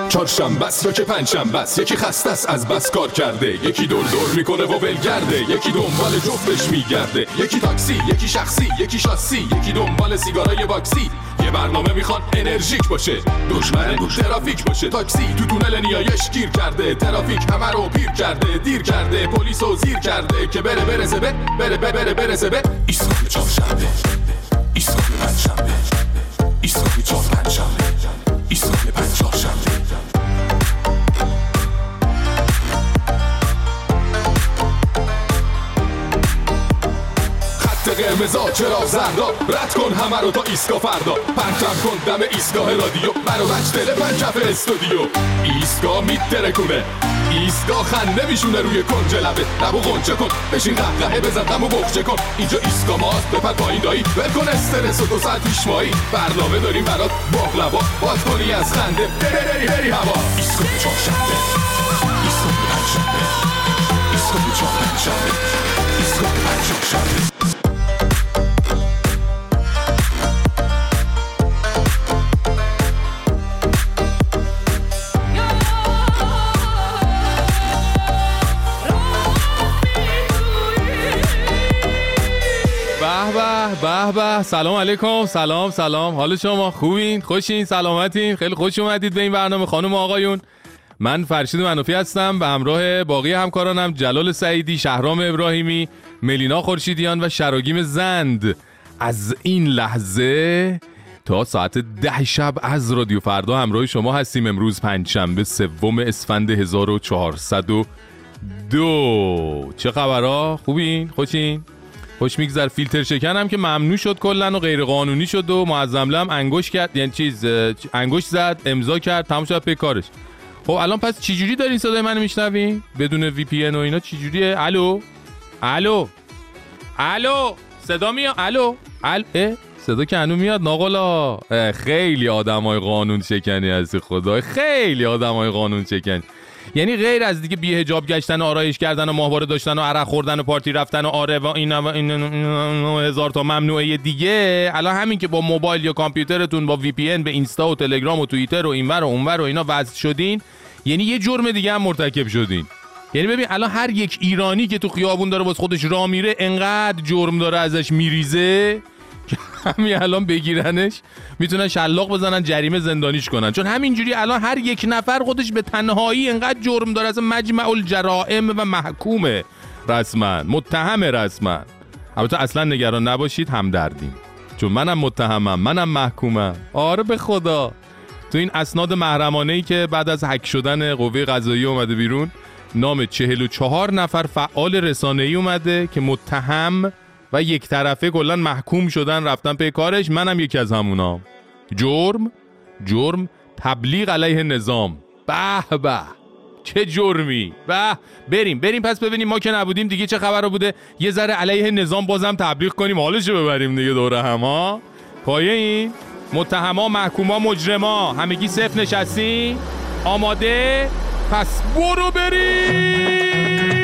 چهارشنبه است یا که پنجشنبه است، یکی خسته است از بس کار کرده، یکی دور دور میکنه و ولگرده، یکی دنبال جفتش میگرده، یکی تاکسی، یکی شخصی، یکی شاسی، یکی دنبال سیگارای باکسی. یه برنامه میخواد انرژیک باشه، دشمن ترافیک باشه. تاکسی تو تونل نیایش گیر کرده، ترافیک همه رو پیر کرده، دیر کرده، پلیسو زیر کرده که برسه به ایستگاه چهارشنبه، ایستگاه پنجشنبه، ایستگاه چهارشنبه، ایستگاه پنجشنبه. قرمزا چرا زردا، رد کن همه رو تا ایستگاه فردا، پرچم کن دم ایستگاه رادیو، برو بچ دل پنجف استودیو. ایستگاه میترکونه، ایستگاه خنده میشونه روی کنج لبه، لبو غنچه کن، بشین قهقهه بزن غمو بخچه کن. اینجا ایستگاه ماست، بپر پایین دایی، ول کن استرس و 2 ساعت پیش مایی، برنامه داریم برات باقلوا، باز کنی از خنده بری هوا. ایستگاه چهارشنبه، ایستگاه پنجشنبه، ایستگاه چهارشنبه، ایستگاه پنجشنبه. به سلام علیکم. سلام حال شما خوبین؟ خوشین؟ سلامتین؟ خیلی خوش اومدید به این برنامه خانم و آقایون. من فرشید منوفی هستم به همراه باقی همکارانم جلال سعیدی، شهرام ابراهیمی، ملینا خورشیدیان و شراگیم زند. از این لحظه تا ساعت 10 شب از رادیو فردا همراه شما هستیم. امروز پنجشنبه 3 اسفند 1402. چه خبرها؟ خوبین؟ خوشین؟ خوش میگذر. فیلتر شکنم که ممنوع شد کلن و غیر قانونی شد و معظمله هم انگوش کرد، یعنی انگوش زد، امضا کرد، تموم شد پی کارش. خب الان پس چجوری دارین صدای منو میشنوین بدون وی پی ان و اینا؟ چجوریه؟ الو صدا میاد؟ الو صدا که هنوز میاد ناقلا. خیلی آدمای قانون شکنی هستی خدا، خیلی آدمای قانون شکنی. یعنی غیر از دیگه بی حجاب گشتن و آرایش کردن و ماهواره داشتن و عرق خوردن و پارتی رفتن و آره و این هزار تا ممنوعه دیگه، الان همین که با موبایل یا کامپیوترتون با وی پی ان به اینستا و تلگرام و توییتر و اینور و اونور و اینا وصل شدین، یعنی یه جرم دیگه هم مرتکب شدین. یعنی ببین الان هر یک ایرانی که تو خیابون داره واسه خودش راه میره انقدر جرم داره ازش میریزه که همین الان بگیرنش میتونن شلاق بزنن، جریمه زندانیش کنن. چون همینجوری الان هر یک نفر خودش به تنهایی انقدر جرم داره، اصلا مجمع الجرائم و محکومه رسما، متهم رسما. البته اصلا نگران نباشید، همدردیم، چون منم متهمم، منم محکومم. آره به خدا. تو این اسناد محرمانه‌ای که بعد از هک شدن قوه قضاییه اومده بیرون، نام 44 نفر فعال رسانه‌ای اومده که متهم و یک طرفه کلا محکوم شدن، رفتن پی کارش. منم یکی از همونام. جرم تبلیغ علیه نظام. به چه جرمی. بریم پس ببینیم ما که نبودیم دیگه چه خبر بوده، یه ذره علیه نظام بازم تبلیغ کنیم، حالشو ببریم دیگه دوره هم ها. پایه این متهما، محکوما، مجرما همگی صفر نشستی؟ آماده؟ پس برو بریم.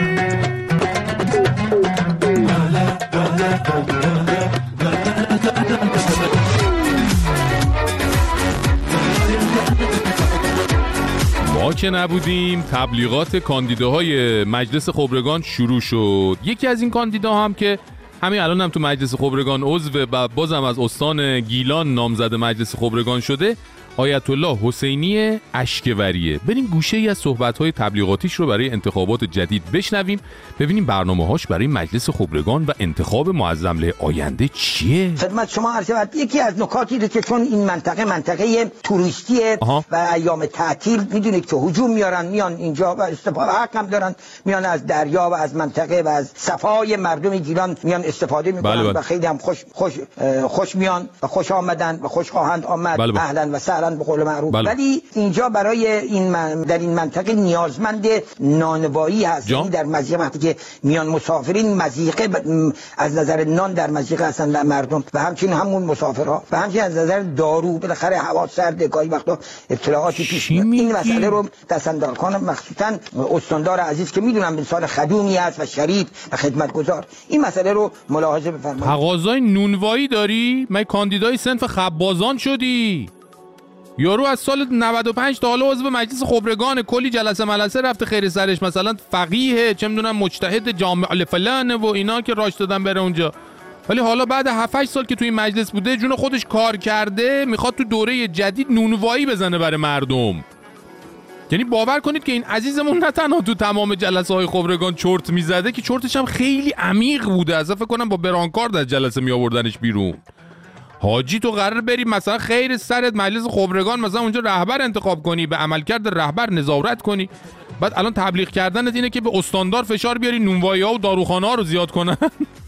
ما که نبودیم تبلیغات کاندیداهای مجلس خبرگان شروع شد. یکی از این کاندیداها هم که همین الان هم تو مجلس خبرگان عضو و بازم از استان گیلان نامزد مجلس خبرگان شده، آیت الله حسینی اشکوریه. بریم گوشه ای از صحبت‌های تبلیغاتیش رو برای انتخابات جدید بشنویم، ببینیم برنامه‌هاش برای مجلس خبرگان و انتخاب معظم‌له آینده چیه. خدمت شما عرض شود یکی از نکاتی رو که چون این منطقه توریستیه و ایام تعطیل میدونید که هجوم میان اینجا و استفاده حق هم دارن، میان از دریا و از منطقه و از صفای مردم گیلان میان استفاده میکنن و خیلی هم خوش میان و خوش آمدن و خوش خواهند آمد. اهلا و سهلا به قول معروف. ولی اینجا برای در این منطقه نیازمند نانوایی هست. یعنی در مضیقه وقتی که میان مسافرین مضیقه از نظر نان در مضیقه هستن مردم و همچنین همون مسافرها و همچنین از نظر دارو، بالاخره هوا سرده، گاهی وقتا ابتلاعاتی پیش میاد. این مسئله رو دستاندارخانم مخصوصا استاندار عزیز که میدونم انسان خدومی است و شریف و خدمتگزار، این مسئله رو ملاحظه بفرمایید. تقاضای نونوایی داری؟ من کاندیدای صنف خبازان شدی؟ یارو از سال 95 تا حالا عضو مجلس خبرگان، کلی جلسه ملسه رفته خیر سرش، مثلا فقیه، چه میدونم مجتهد جامع فلان و اینا که راش دادن بره اونجا، ولی حالا بعد 7-8 سال که توی این مجلس بوده جون خودش کار کرده، میخواد تو دوره جدید نونوایی بزنه برای مردم. یعنی باور کنید که این عزیزمون نه تنها تو تمام جلسه های خبرگان چرت میزده که چرتش هم خیلی عمیق بوده، اصلا فکر کنم با برانکارد از جلسه می آوردنش بیرون. حاجی تو قرار بری مثلا خیر سرت مجلس خبرگان مثلا اونجا رهبر انتخاب کنی، به عملکرد رهبر نظارت کنی، بعد الان تبلیغ کردنت اینه که به استاندار فشار بیاری نونوایی‌ها و داروخانه‌ها رو زیاد کنن.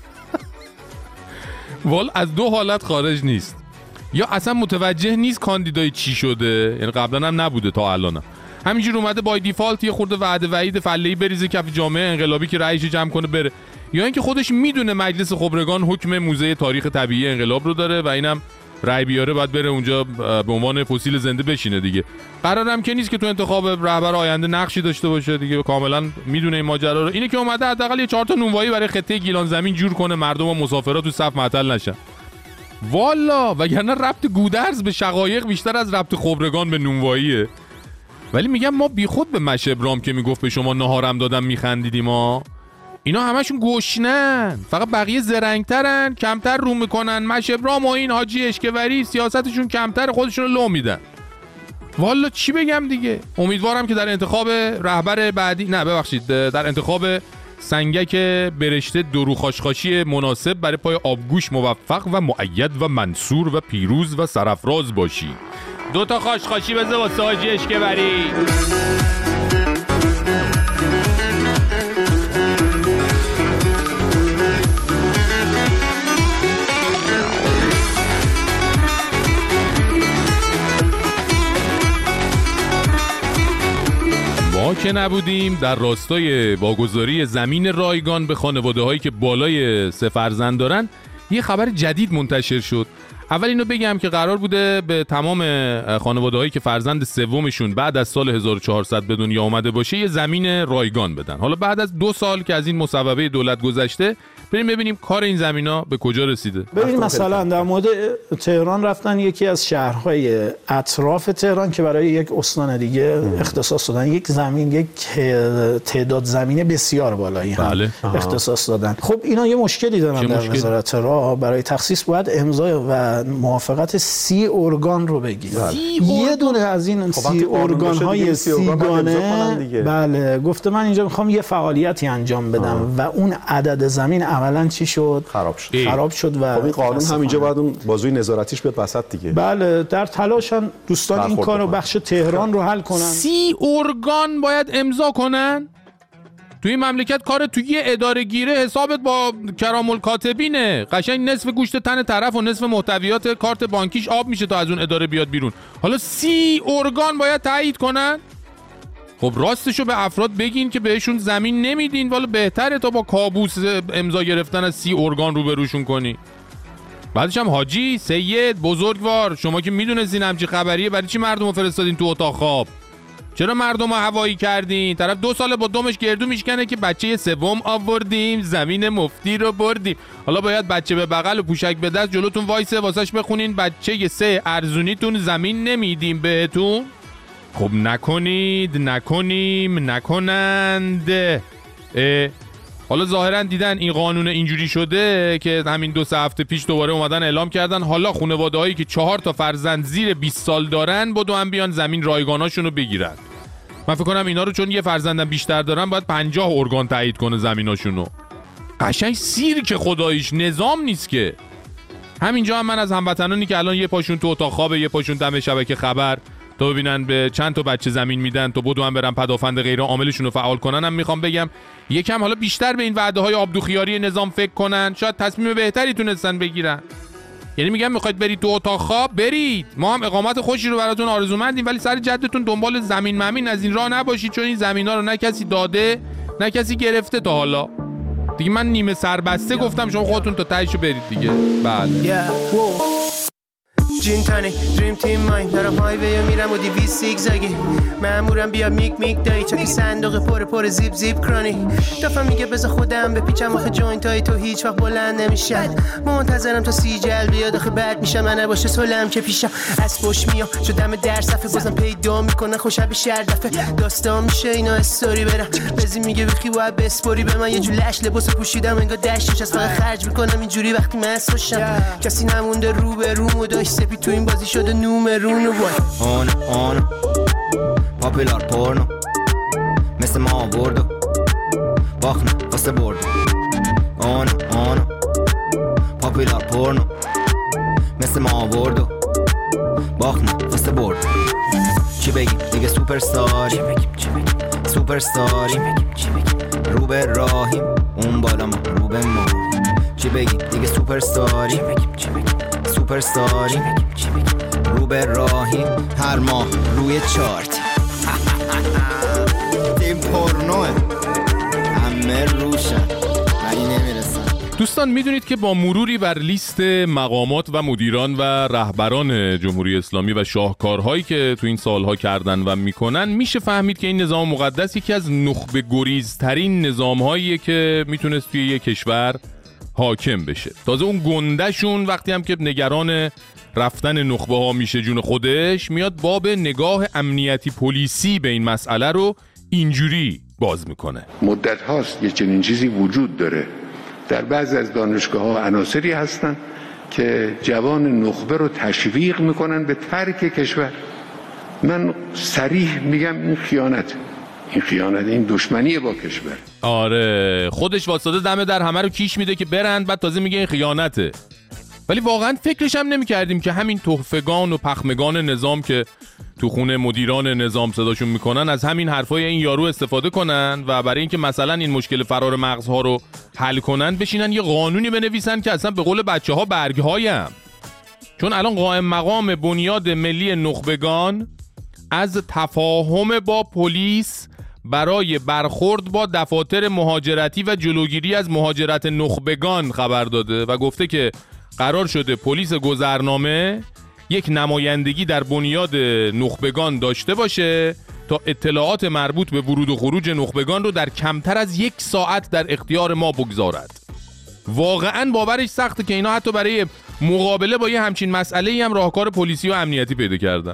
وال از دو حالت خارج نیست، یا اصلا متوجه نیست کاندیدای چی شده، یعنی قبلا هم نبوده تا الان، همینجور اومده بای دیفالت یه خورده وعده وعید فله‌ای بریزه کف جامعه انقلابی که رأیش جمع کنه بره، یا اینکه خودش میدونه مجلس خبرگان حکم موزه تاریخ طبیعی انقلاب رو داره و اینم رأی بیاره بعد بره اونجا به عنوان فسیل زنده بشینه دیگه. قرارم که نیست که تو انتخاب رهبر آینده نقشی داشته باشه دیگه، کاملا میدونه این ماجرا رو. اینه که اومده حداقل یه 4 تا نونوایی برای خطه گیلان زمین جور کنه مردم و مسافرا تو صف معطل نشن. والا وگرنه ربط گودرز به شقایق بیشتر از ربط خبرگان به نونواییه. ولی میگم ما بیخود به مشه ابرام که میگفت به شما نهارم دادم میخندیدیم ما، اینا همشون گشنن، فقط بقیه زرنگترن، کمتر رو میکنن. مشه ابرام و این حاجی اشکوری سیاستشون کمتر، خودشون رو لو میدن. والا چی بگم دیگه. امیدوارم که در انتخاب رهبر بعدی، نه ببخشید، در انتخاب سنگک برشته درو خاشخاشی مناسب برای پای آبگوش موفق و مؤید و منصور و پیروز و سرافراز باشی. 2 تا خاشخاشی بزه واسه حاجی اشکوری. ما که نبودیم در راستای واگذاری زمین رایگان به خانواده هایی که بالای 3 فرزند دارن یه خبر جدید منتشر شد. اول اینو بگم که قرار بوده به تمام خانواده هایی که فرزند سومشون بعد از سال 1400 به دنیا آمده باشه یه زمین رایگان بدن. حالا بعد از 2 سال که از این مصوبه دولت گذشته بریم ببینیم کار این زمینا به کجا رسیده. ببین مثلا در مورد تهران رفتن یکی از شهرهای اطراف تهران که برای یک استان دیگه اختصاص دادن، یک زمین، یک تعداد زمین بسیار بالایی هم اختصاص دادن. خب اینا یه مشکلی دارن در وزارت راه، برای تخصیص باید امضا و موافقت 30 ارگان رو بگیرن. یه دونه از این 30 ارگان‌های 30 گانه، بله، گفته من اینجا میخوام یه فعالیتی انجام بدم و اون عدد زمین عملاً چی شد؟ خراب شد و خب این قانون همینجا باید اون بازوی نظارتیش بیاد وسط دیگه. بله، در تلاشن دوستان این کارو بخش تهران رو حل کنن. 30 ارگان باید امضا کنن؟ توی این مملکت کار توی یه اداره گیره حسابت با کرام الکاتبینه، قشنگ نصف گوشت تن طرف و نصف محتویات کارت بانکیش آب میشه تا از اون اداره بیاد بیرون. حالا 30 ارگان باید تایید کنن؟ خب راستشو به افراد بگین که بهشون زمین نمیدین، والا بهتره تا با کابوس امضا گرفتن از 30 ارگان روبروشون کنی. بعدش هم حاجی سید بزرگوار، شما که میدونستین همچی خبریه، برای چی مردمو فرستادین تو اتاق خواب؟ چرا مردمو هوایی کردین؟ طرف 2 سال با دمش گردو میشکنه که بچه سوم آوردیم، زمین مفتی رو بردیم. حالا باید بچه به بغل و پوشک به دست جلوتون وایسه واسش بخونین بچه 3 ارزونیتون زمین نمیدیم بهتون. خب نکنند. حالا ظاهرا دیدن این قانون اینجوری شده که همین 2 هفته پیش دوباره اومدن اعلام کردن حالا خانواده‌هایی که 4 تا فرزند زیر 20 سال دارن بدو هم بیان زمین رایگاناشون رو بگیرن. من فکر کنم اینا رو چون یه فرزندم بیشتر دارن باید 50 ارگان تایید کنه زمیناشونو. قشنگ سیر که خداییش نظام نیست که. همینجا هم من از هموطنانی که الان یه پاشون تو اتاق خوابه، یه پاشون دم شبکه خبر تا ببینن به چند تا بچه زمین میدن تا بدو هم برن پدافند غیر عاملشون رو فعال کنن، هم میخوام بگم یکم حالا بیشتر به این وعده های آبدوخیاری نظام فکر کنن، شاید تصمیم بهتری تونستن بگیرن. یعنی میگم میخواید برید تو اتاق خواب برید، ما هم اقامت خوشی رو براتون آرزومندیم، ولی سر جدتون دنبال زمین ممین از این راه نباشید، چون این زمینا رو نه کسی داده نه کسی گرفته تا حالا دیگه. من نیمه سربسته گفتم، شما خودتون تا تهش برید دیگه. بله جین تانی دریم تیم ماین دارم هایوی میرم و 200 زیگزاگی مامورم بیا میک دایی چاکی صندوق پر زیپ کرانی دفعه میگه بذار خودم بپیچم آخه جوینت های تو هیچ وقت بلند نمیشن منتظرم تا سیجل بیاد آخه بعد میشم من نباشه سلم که پیشم از پشت میام شدم در صفحه بازم پیدا میکنن خوشحال شهر دفعه داستان میشه اینا استوری برم بزی میگه بخی باید بسپوری به من یه جو لش لباس پوشیدم انگار دشتش از فقط خرج میکنم اینجوری وقتی مست باشم کسی نمونده رو به روم و داشت سپی تو این بازی شده نومرون و آن پاپولار پورنو مثل ما آوردو باخنه واسه بردو آن پاپولار پورنو مثل ما آوردو باخنه واسه بردو چی بگیم دیگه سوپرستاری رو به راهیم اون بالا ما رو به ما چی بگیم دیگه سوپرستاری رو به راهیم هر ماه روی چارت این پورنوه همه روشن ولی نمیرسن. دوستان میدونید که با مروری بر لیست مقامات و مدیران و رهبران جمهوری اسلامی و شاهکارهایی که تو این سالها کردن و میکنن میشه فهمید که این نظام مقدس یکی از نخبه گریزترین نظامهاییه که میتونست توی یک کشور حاکم بشه. تازه اون گندهشون وقتی هم که نگران رفتن نخبه ها میشه جون خودش میاد باب نگاه امنیتی پلیسی به این مسئله رو اینجوری باز میکنه. مدت هاست یه چنین چیزی وجود داره. در بعضی از دانشگاه ها عناصری هستن که جوان نخبه رو تشویق میکنن به ترک کشور. من صریح میگم این خیانت، این دشمنی با کشور. آره خودش واسطه دم در همه رو کیش میده که برند، بعد تازه میگه این خیانته. ولی واقعا فکرش هم نمی کردیم که همین تحفگان و پخمگان نظام که تو خونه مدیران نظام صداشون میکنن از همین حرفای این یارو استفاده کنن و برای اینکه مثلا این مشکل فرار مغزها رو حل کنن بشینن یه قانونی بنویسن که اصلا به قول بچه ها برگهایم. چون الان قائم مقام بنیاد ملی نخبگان از تفاهم با پلیس برای برخورد با دفاتر مهاجرتی و جلوگیری از مهاجرت نخبگان خبر داده و گفته که قرار شده پلیس گذرنامه یک نمایندگی در بنیاد نخبگان داشته باشه تا اطلاعات مربوط به ورود و خروج نخبگان رو در کمتر از 1 ساعت در اختیار ما بگذارد. واقعا باورش سخته که اینا حتی برای مقابله با یه همچین مسئله‌ای هم راهکار پلیسی و امنیتی پیدا کردن.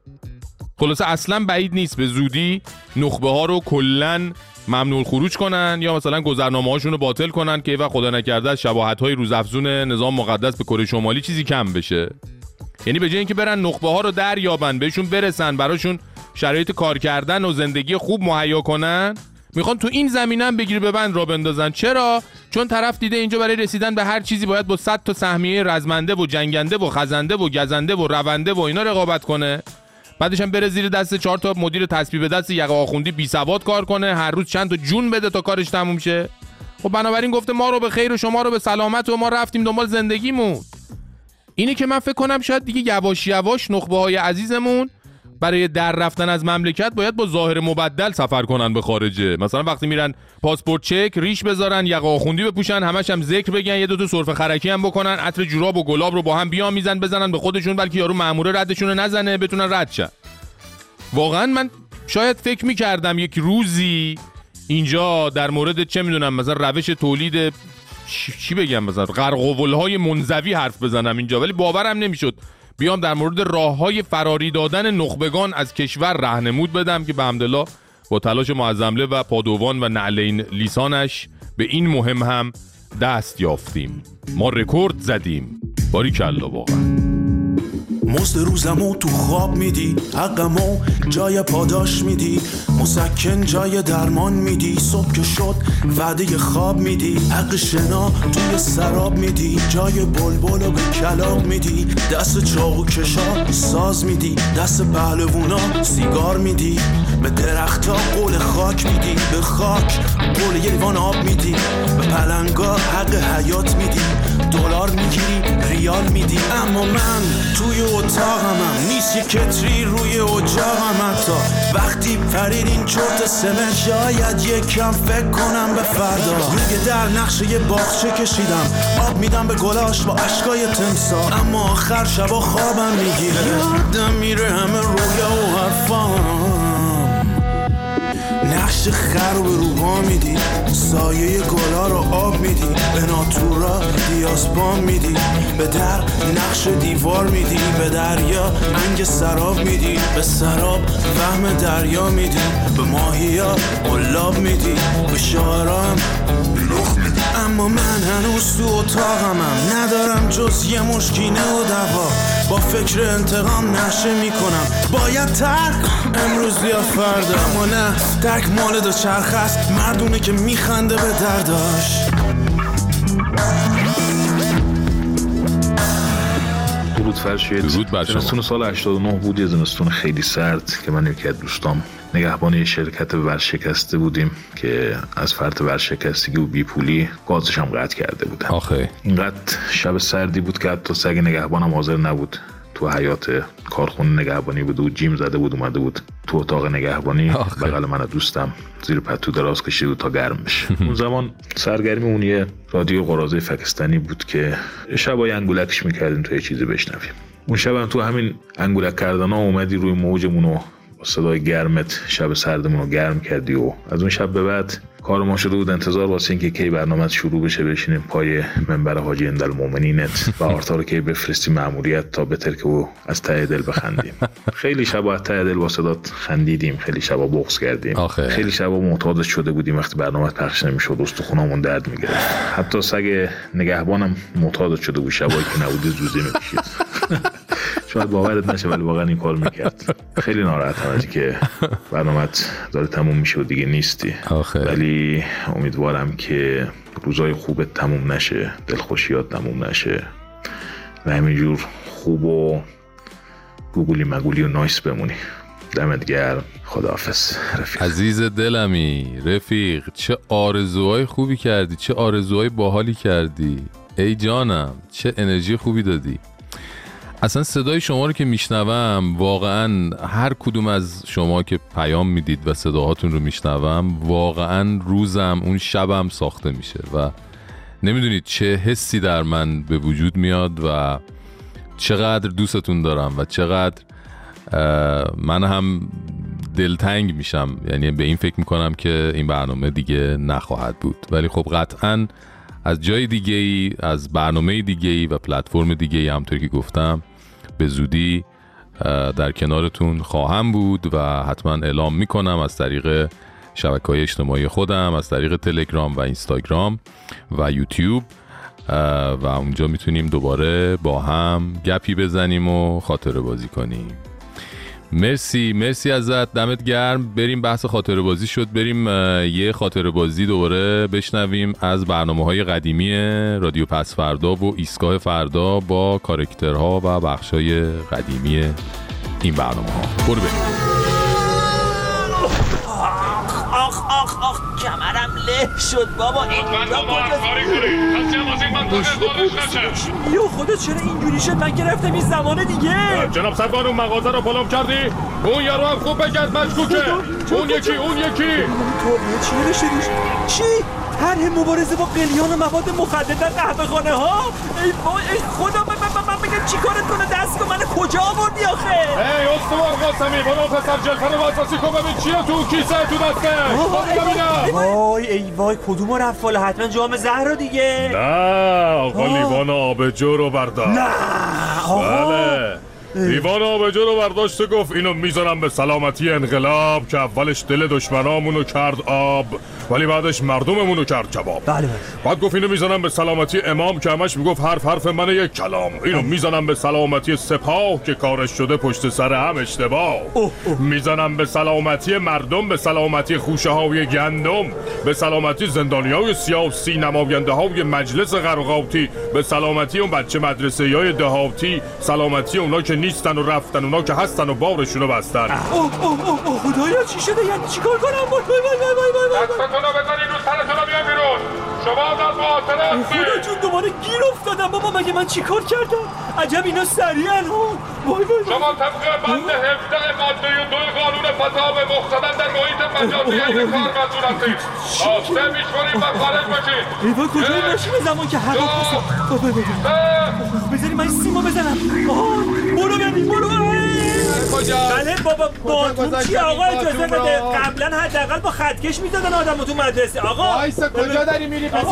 خلاصه اصلا بعید نیست به زودی نخبه ها رو کلن ممنوع خروج کنن یا مثلا گذرنامه هاشون رو باطل کنن که و خدا نکرده از شباهت های روزافزون نظام مقدس به کره شمالی چیزی کم بشه. یعنی به جای اینکه برن نخبه ها رو دریابن بهشون برسن براشون شرایط کار کردن و زندگی خوب مهیا کنن میخوان تو این زمینه هم بگیر ببند را بندازن. چرا؟ چون طرف دیده اینجا برای رسیدن به هر چیزی باید با 100 تا سهمیه رزمنده و جنگنده و خزنده و گزنده و رونده و اینا رقابت کنه. بعدش هم بره زیر دست 4 تا مدیر تسبیح به دست یقه آخوندی بی سواد کار کنه، هر روز چند تا جون بده تا کارش تموم شه. خب بنابراین گفته ما رو به خیر و شما رو به سلامت و ما رفتیم دنبال زندگیمون. اینی که من فکر کنم شاید دیگه یواش یواش نخبه های عزیزمون برای در رفتن از مملکت باید با ظاهر مبدل سفر کنن به خارجه. مثلا وقتی میرن پاسپورت چک ریش بذارن، یقه آخوندی بپوشن، همش هم ذکر بگن، یه 2 تا سرفه خرکی هم بکنن، عطر جوراب و گلاب رو با هم بیامیزن بزنن به خودشون بلکه یارو مأموره ردشون نزنه بتونن رد شن. واقعا من شاید فکر میکردم یک روزی اینجا در مورد چه میدونم مثلا روش تولید چی بگم مثلا قرقاول‌های منزوی حرف بزنم اینجا، ولی باورم نمیشد بیام در مورد راه‌های فراری دادن نخبگان از کشور راهنمود بدم که به حمدالله با تلاش معظمله و پادوان و نعلین لیسانش به این مهم هم دست یافتیم. ما رکورد زدیم. باریکلا واقعا. مزد روزمو تو خواب میدی، حقمو جای پاداش میدی، مسکن جای درمان میدی، صبح که شد وعده خواب میدی، حق شنا توی سراب میدی، جای بلبلو به کلاغ میدی، دست چاقو کشا ساز میدی، دست پهلوونا سیگار میدی، به درختا قول خاک میدی، به خاک قول یه لیوان آب میدی، به پلنگا حق حیات میدی، دلار میگیری ریال میدی. اما من توی اتاقمم نیست یه کتری روی اجاقم، حتی وقتی پرید این چرت سمت شاید یکم فکر کنم به فردا. میگه در نقشه باغچه کشیدم آب میدم به گلاش با اشکای تمساح، اما آخر شبا خوابم میگیره یادم میره همه رویا و حرفام. نقش خر رو به روبا میدی، سایه گلا رو آب میدی، به ناتورا دیاسپام میدی، به در نقش دیوار میدی، به دریا انگ سراب میدی، به سراب فهم دریا میدی، به ماهیا قلاب میدی، به شاعرام بلوخ میدی. اما من هنوز تو اتاقمم، ندارم جز یه مشکینه و دوا، با فکر انتقام نشه میکنم، باید ترک امروز یا فردا. اما نه، ترک مال دو چرخ است، مردونه که میخنده به درداش. درود فرشید. زمستون سال 89 بود، یه زمستون خیلی سرد که من یکی از دوستام نگهبان یه شرکت ورشکسته بودیم که از فرط ورشکستگی و بیپولی گازش هم قطع کرده بودن. آخه اینقدر شب سردی بود که حتی سگ نگهبانم حاضر نبود تو حیات کارخونه نگهبانی بود و جیم زده بود اومده بود تو اتاق نگهبانی بغل من دوستم زیر پتو دراز کشیده بود تا گرم بشه. اون زمان سرگرمی اون یه رادیو قراضه فکستانی بود که شبای انگولکش میکردیم تا یه چیزی بشنویم. اون شب هم تو همین انگولک کردن ها اومدی روی موجمون و صدای گرمت شب سردمون رو گرم کردی و از اون شب به بعد کار ما شده بود انتظار واسه اینکه کی برنامه شروع بشه بشینیم پای منبر حاجی اندالمومنینت و آرتا رو کی بفرستی مأموریت تا بهتر که او از ته دل بخندیم. خیلی شبا از ته دل با صدات خندیدیم، خیلی شبا بغض کردیم، خیلی شبا معتاد شده بودیم وقتی برنامه پخش نمیشد استخونامون درد میگرفت. حتی سگ نگهبانم معتاد شده بود شبایی که نبودی زوزه میکشید. شاید باورت نشه ولی واقعا این کار میکرد. خیلی ناراحتم از که برنامه‌ت داره تموم میشه و دیگه نیستی. ولی امیدوارم که روزای خوبت تموم نشه، دلخوشیات تموم نشه و همینجور خوب و گوگلی مگولی و نایس بمونی. دمت گرم. خداحافظ رفیق. عزیز دلمی رفیق، چه آرزوهای خوبی کردی، چه آرزوهای باحالی کردی. ای جانم چه انرژی خوبی دادی. اصلا صدای شما رو که میشنوم واقعا هر کدوم از شما که پیام میدید و صداهاتون رو میشنوم واقعا روزم اون شبم ساخته میشه و نمیدونید چه حسی در من به وجود میاد و چقدر دوستتون دارم و چقدر من هم دلتنگ میشم. یعنی به این فکر میکنم که این برنامه دیگه نخواهد بود، ولی خب قطعاً از جای دیگه ای، از برنامه دیگه ای و پلتفرم دیگه ای همونطور که گفتم به زودی در کنارتون خواهم بود و حتما اعلام میکنم از طریق شبکه‌های اجتماعی خودم، از طریق تلگرام و اینستاگرام و یوتیوب و اونجا میتونیم دوباره با هم گپی بزنیم و خاطره بازی کنیم. مرسی ازت، دمت گرم. بریم بحث خاطره بازی شد، بریم یه خاطره بازی دوباره بشنویم از برنامه‌های قدیمی رادیو پس فردا و ایستگاه فردا با کاراکترها و بخشای قدیمی این برنامه‌ها. برو بریم. آخ کمرم له شد بابا. خودت چرا اینجوری شد؟ من گرفتم این زمان دیگه. جناب سروان اون مغازه رو پلم کردی؟ اون یارو هم خوب بگرد مشکوکه. اون یکی چی نشدیش؟ چی؟ طرح مبارزه با قلیان و مواد مخدر در قهوه‌خانه ها؟ ای وای ای خدا، من بگم چی کارت کنه؟ دست کن. منو کجا آوردی آخه؟ ای استوار قاسمی برو پسر جلفن واساسی کن ببین چیه تو کیسه تو دسته. وای کدومو رفت والا؟ حتما جام زهر دیگه. نه آقا لیوان آبجو رو بردار. نه آقا بله لیوان آبجو رو برداشت گفت اینو میذارم به سلامتی انقلاب که اولش دل دشمنامونو کرد آب ولی بعدش مردممونو کرد کباب. بله. بعد گفت اینو میذارم به سلامتی امام که همش میگفت حرف من یک کلام. اینو میذارم به سلامتی سپاه که کارش شده پشت سر هم اشتباه. میذارم به سلامتی مردم، به سلامتی خوشه های گندم، به سلامتی زندانیای سیاسی، نماینده های مجلس قرقاتی، به سلامتی اون بچه مدرسه های دهاتی، سلامتی اونا که نیستن و رفتن، اونا که هستن و بارشونو بستن. خدایا چی شده؟ یعنی چیکار کنم؟ دستتونو بزنید رو سرتونو بیان بیرون. شما در محاصره هستید. خدا جون دوباره گیر افتادم. بابا مگه من چیکار کردم؟ عجب اینا سریعن ها. شما طبق بند 17 ماده 2 قانون فساد مقتضا در محیط مجازی این کار مسئول هستید. آسته میشورید و خارج باشید. ایوان کجای ماشین زمان که هوا بذاری من سیمو بزنم. برو ببین برو. بله بابا باتون چی آقا اجازه بده. قبلا حداقل با خطکش میدادن آدمو تو مدرسه. آقا وایسا کجا داری میری پسر؟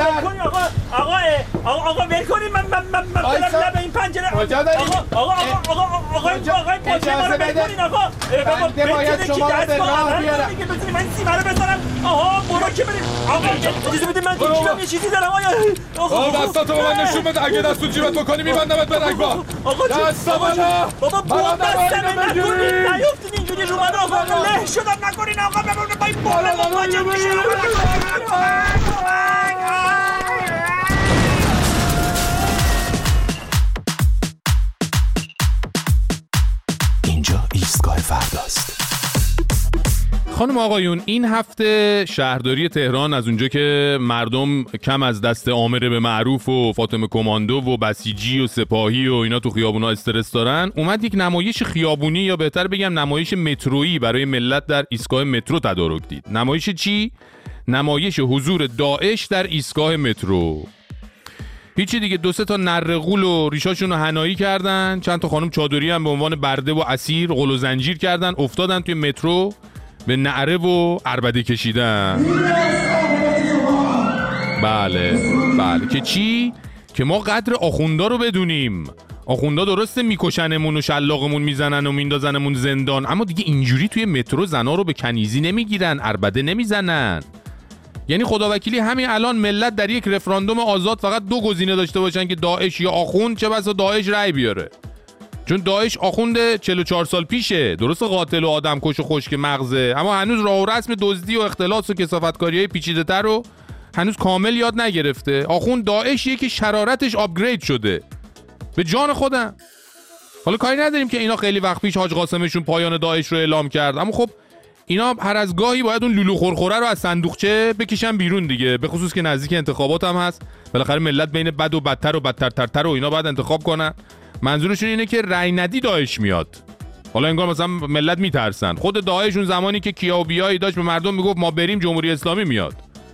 آقا ول کنید من برم این پنجره. کجا داری؟ آقا پاچه ما رو ول کنین آقا. بابا باید شما رو به راه بیارم. من سیمه رو بزنم. برو که بریم. آقا اجازه بده من تو جیبم یه چیزی دارم. آقا دستاتو به من نشون بده. اگه دستو جیبت بکنی میبندمت به رگبار. دستا بابا بستمه نکنید. نیفتید اینجوری رو من آقا له شدم نکنین آقا. ببرونه با این بالا مواجه میشه. اینجا ایستگاه فرداست. خانم آقایون، این هفته شهرداری تهران از اونجا که مردم کم از دست آمره به معروف و فاطمه کماندو و بسیجی و سپاهی و اینا تو خیابونا استرس دارن، اومد یک نمایش خیابونی یا بهتر بگم نمایش مترویی برای ملت در ایستگاه مترو تدارک دید. نمایش چی؟ نمایش حضور داعش در ایستگاه مترو. هیچی دیگه، 2-3 تا نرغول و ریشاشون رو حنایی کردن، چند تا خانم چادری هم به عنوان برده و اسیر غل و زنجیر کردن، افتادن توی مترو به نعره و عربده کشیدن. بله که چی؟ که ما قدر آخوندا رو بدونیم. آخوندا درسته میکشنمون و شلاقمون میزنن و میندازنمون زندان، اما دیگه اینجوری توی مترو زنا رو به کنیزی نمیگیرن، عربده نمیزنن. یعنی خداوکیلی همین الان ملت در یک رفراندوم آزاد فقط 2 گزینه داشته باشن که داعش یا آخوند، چه بسا داعش رأی بیاره. چون داعش آخوند 44 سال پیشه، درست قاتل و آدمکش و خشک مغزه، اما هنوز راه و رسم دزدی و اختلاس و کثافتکاری‌های پیچیده‌تر رو هنوز کامل یاد نگرفته. آخوند داعشیه که شرارتش آپگرید شده. به جان خودم. حالا کاری نداریم که اینا خیلی وقت پیش حاج قاسمشون پایان داعش رو اعلام کرد، اما خب اینا هر از گاهی باید اون لولو خورخوره رو از صندوقچه بکشن بیرون دیگه، به خصوص که نزدیک انتخابات هم هست. بالاخره ملت بین بد و بدتر و بدترتر و اینا باید انتخاب کنن. منظورشون اینه که رای ندی داعش میاد. حالا انگار مثلا ملت میترسن. خود داعش اون زمانی که کیا و بیایی داشت به مردم میگفت ما بریم جمهوری اسلامی میاد.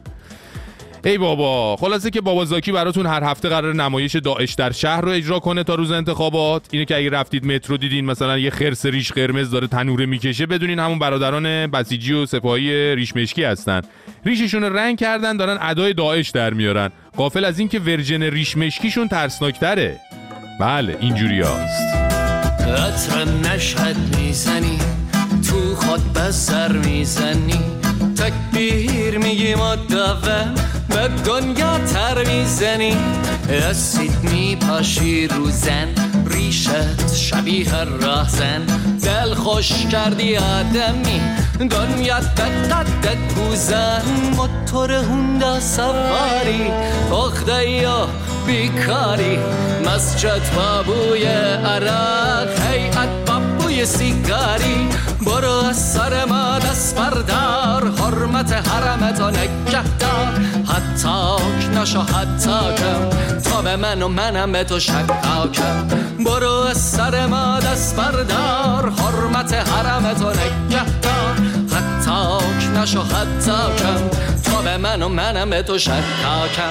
ای بابا، خلاصه که بابا زاکی براتون هر هفته قرار نمایش داعش در شهر رو اجرا کنه تا روز انتخابات. اینه که اگه رفتید مترو دیدین مثلا یه خرس ریش قرمز داره تنوره میکشه، بدونین همون برادران بسیجی و سپاهی ریش مشکی هستن. ریششون رو رنگ کردن، دارن ادای داعش در میارن، غافل از این که ورژن ریش مشکیشون ترسناکتره. بله اینجوری هست. عطر مشهد میزنی، تو خود بسر میزنی، تکبیر میگی مدوم به دنیا تر میزنی، اسید میپاشی رو زن، ریشت شبیه راهزن، دل خوش کردی آدمی، دنیا به قدت بوزن، موتور هوندا سواری، اخدایا بیکاری، مسجد بابوی عراق، هیئت بابوی سیگاری، برو از سر ما دست بردار، حرمت حرمتو نگهدار، حتاک نشو حتاکم، تا به من و منم به تو شکاکم، برو از سر ما دست بردار، حرمت حرمتو نگهدار، حتاک نشو حتاکم، تا به من و منم به تو شکاکم.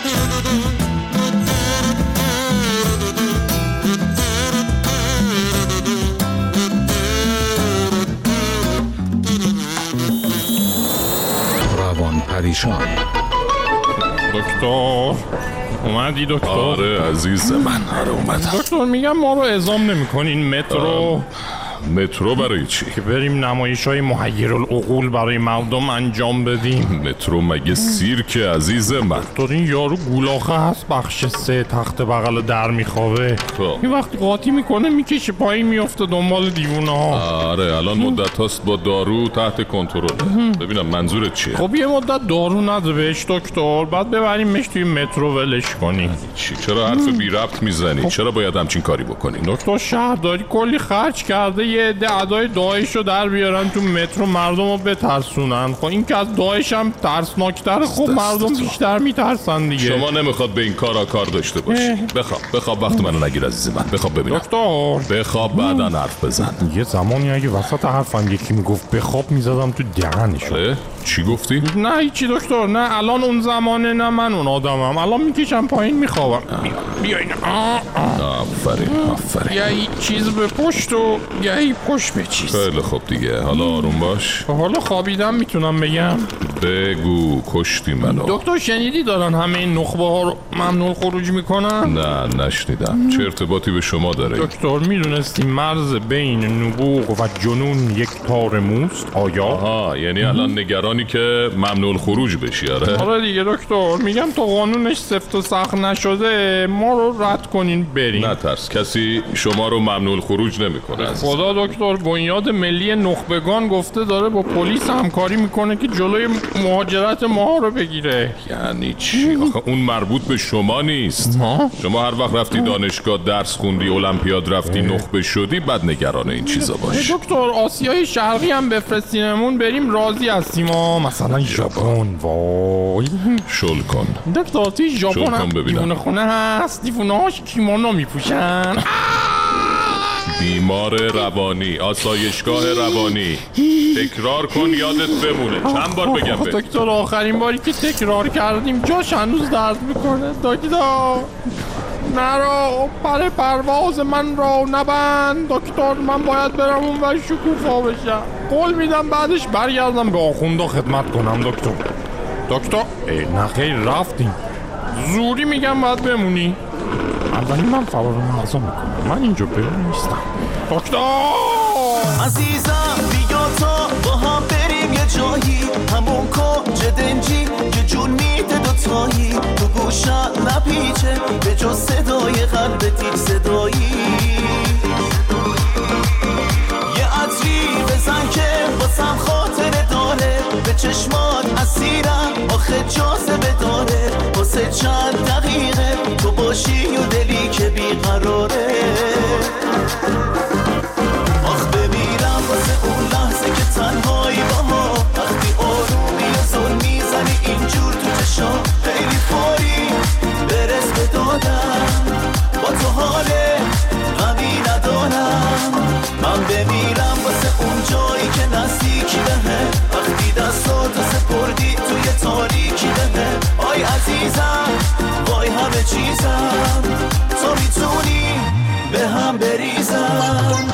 پریشان. دکتر اومدی دکتر؟ آره عزیز من، آره اومدم. دکتر میگم ما رو اعزام نمی‌کنین مترو؟ مترو برای چی؟ که بریم نمایش‌های محیرالعقول برای مردم انجام بدیم. مترو مگه سیرک عزیز من؟ دکتر این یارو گولاخه هست بخش 3 تخت بغل در میخوابه. این وقتی قاطی میکنه میکشه پایین میفته دنبال دیوونه ها. آره الان مدت هاست با دارو تحت کنترل. ببینم منظورت چیه؟ خب یه مدت دارو نده بهش دکتر، بعد ببریمش توی مترو ولش کنی. چرا حرف بی ربط میزنی؟ چرا باید همچین کاری بکنی؟ دکتر شهرداری کلی خرج کرده یه عده ادای داعش رو در بیارن تو مترو مردم رو بترسونن. خب این که از داعش هم ترسناکتره، خب مردم بیشتر میترسن دیگه. شما نمیخواد به این کارا کار داشته باشی. بخواب وقت منو نگیر عزیز من. بخواب ببینم. دکتر بخواب بعداً حرف بزن. یه زمانی اگه وسط حرفم یکی میگفت بخواب میزدم تو دهنش. چی گفتی؟ نه هیچی دکتر، نه الان اون زمانه نه من اون آدمم. الان میکشم پایین میخوابم. بیاین. آفرین. یه چیز به پشت و یه پشت به چیز. خیلی خوب دیگه، حالا آروم باش. حالا خوابیدم میتونم بگم. بگو کشتی منو. دکتر شنیدی دارن همه این نخبه ها رو ممنوع خروج میکنن؟ نه نشنیدم. چه ارتباطی به شما داره؟ دکتر میدونستی مرز بین نبوغ و جنون یک تار موست؟ آیا؟ آها یعنی الان نگرانی که ممنوع خروج بشی؟ آره دیگه دکتر، میگم تا قانونش سفت و سخت نشده ما رو رد کنین بریم. نترس، کسی شما رو ممنوع خروج نمیکنه. خدا دکتر، بنیاد ملی نخبگان گفته داره با پلیس همکاری میکنه که جلوی مهاجرت ما رو بگیره. یعنی چی؟ آخه اون مربوط به شما نیست. شما هر وقت رفتی دانشگاه درس خوندی، المپیاد رفتی، نخبه شدی، بعد نگران این چیزا باش. دکتر آسیای شرقی هم بفرستینمون بریم راضی هستیم. مثلا ژاپن. وای شل کن دکتر، توی ژاپن هم دیوونه خونه هست، دیوونه هاش کیمونو میپوشن. بیمار روانی، آسایشگاه روانی. تکرار کن یادت بمونه. چند بار بگم به دکتر؟ آخرین باری که تکرار کردیم جاش هنوز درد میکنه. دکتر نرو، پر پرواز من رو نبند. دکتر من باید برم اون و شکوفا بشم. قول میدم بعدش برگردم به آخوندا خدمت کنم. دکتر نه خیر رفتیم. زوری میگم باید بمونی. اولی من فرار نظام میکنم، من اینجا بریم نیستم. دکتر عزیزم بیا تا با هم بریم یه جایی، همون کنج دنجی که جون میده دوتایی، تو گوشم نپیچه به جز صدای قلب تیک صدایی. یه عطری بزن که واسم خاطره داره، به چشمات اسیرم آخه جاذبه داره. واسه چند دقیقه تو باشی و دلی که بیقراره. آخ بمیرم واسه اون لحظه که تنهایی با ما، وقتی آرومی و زل میزنی اینجور تو چشام. خیلی فوری برس به دادم، با تو حال غمی ندارم. من بمیرم واسه اون جایی که نزدیکی بهه، وقتی دستاتو سپردی توی تاریکی بهه. آی عزیزم وای همه چیزم، تو میتونی به هم بریزم.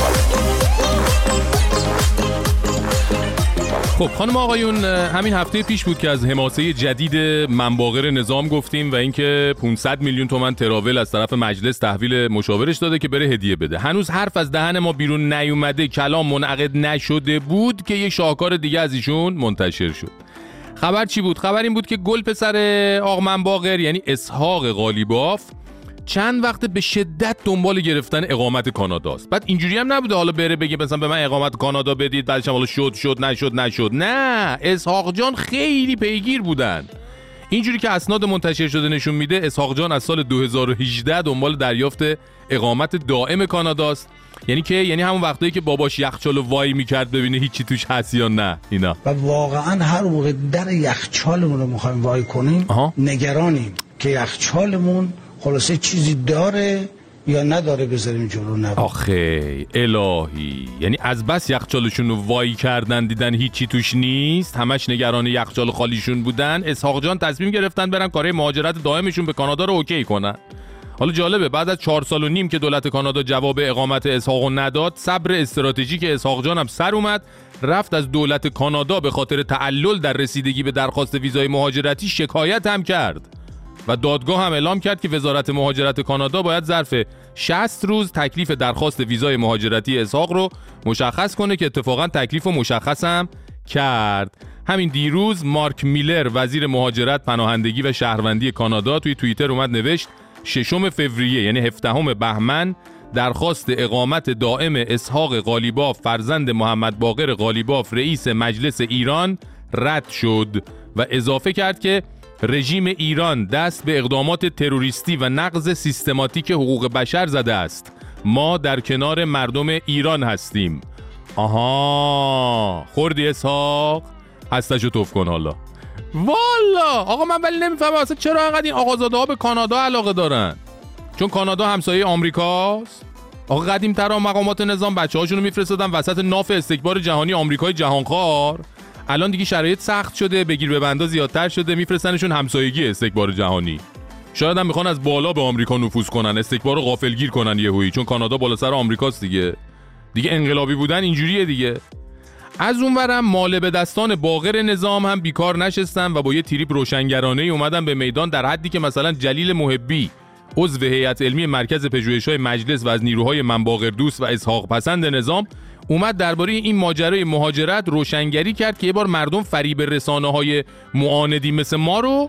خب خانم آقایون، همین هفته پیش بود که از حماسه جدید منباغر نظام گفتیم و اینکه 500 میلیون تومان تراول از طرف مجلس تحویل مشاورش داده که بره هدیه بده. هنوز حرف از دهن ما بیرون نیومده، کلام منعقد نشده بود که یه شاهکار دیگه از ایشون منتشر شد. خبر چی بود؟ خبر این بود که گل پسر آق منباغر یعنی اسحاق قالیباف چند وقت به شدت دنبال گرفتن اقامت کاناداست. بعد اینجوری هم نبوده حالا بره بگه مثلا به من اقامت کانادا بدید، بعدش هم حالا شد نه، اسحاق جان خیلی پیگیر بودن. اینجوری که اسناد منتشر شده نشون میده اسحاق جان از سال 2018 دنبال دریافت اقامت دائم کاناداست. یعنی همون وقتایی که باباش یخچالو وای میکرد ببینه هیچی توش هست یا نه اینا. و واقعا هر موقع در یخچالمون رو میخوایم وای کنیم نگرانیم که یخچالمون خلاصه چیزی داره یا نداره بذاریم جلو نبود. آخه الهی، یعنی از بس یخچالشون رو وای کردن دیدن هیچی توش نیست، همش نگران یخچال خالیشون بودن. اسحاق جان تصمیم گرفتن برن کارهای مهاجرت دائمشون به کانادا رو اوکی کنن. حالا جالبه بعد از 4 سال و نیم که دولت کانادا جواب اقامت اسحاقو نداد، صبر استراتژیک اسحاق جان هم سر اومد، رفت از دولت کانادا به خاطر تعلل در رسیدگی به درخواست ویزای مهاجرتی شکایت هم کرد. و دادگاه هم اعلام کرد که وزارت مهاجرت کانادا باید ظرف 60 روز تکلیف درخواست ویزای مهاجرتی اسحاق رو مشخص کنه که اتفاقا تکلیف رو مشخص هم کرد. همین دیروز مارک میلر وزیر مهاجرت، پناهندگی و شهروندی کانادا توی توییتر اومد نوشت 6 فوریه یعنی 17 بهمن درخواست اقامت دائم اسحاق قالیباف فرزند محمد باقر قالیباف رئیس مجلس ایران رد شد و اضافه کرد که رژیم ایران دست به اقدامات تروریستی و نقض سیستماتیک حقوق بشر زده است. ما در کنار مردم ایران هستیم. آها خوردی اسحاق؟ هستشو توف کن حالا. والا آقا من ولی نمیفهمم اصلا چرا انقدر این آقازاده ها به کانادا علاقه دارن. چون کانادا همسایه آمریکاست. آقا قدیم‌تر مقامات نظام بچه‌هاشون رو میفرستادن وسط ناف استکبار جهانی آمریکای جهانخوار. الان دیگه شرایط سخت شده، بگیر ببندا زیادتر شده، میفرستنشون همسایگی استکبار جهانی. شاید هم میخوان از بالا به آمریکا نفوذ کنن، استکبار رو غافلگیر کنن یهویی، چون کانادا بالا سر آمریکاست دیگه انقلابی بودن اینجوریه دیگه. از اونورم مال به دستان باقر نظام هم بیکار نشستن و با یه تریپ روشنگرانه اومدن به میدان، در حدی که مثلا جلیل محبی عضو هیئت علمی مرکز پژوهش‌های مجلس و از نیروهای من باقر دوست و اسحاق پسند نظام اومد درباره این ماجرای مهاجرت روشنگری کرد که یه بار مردم فریب رسانه‌های معاندی مثل ما رو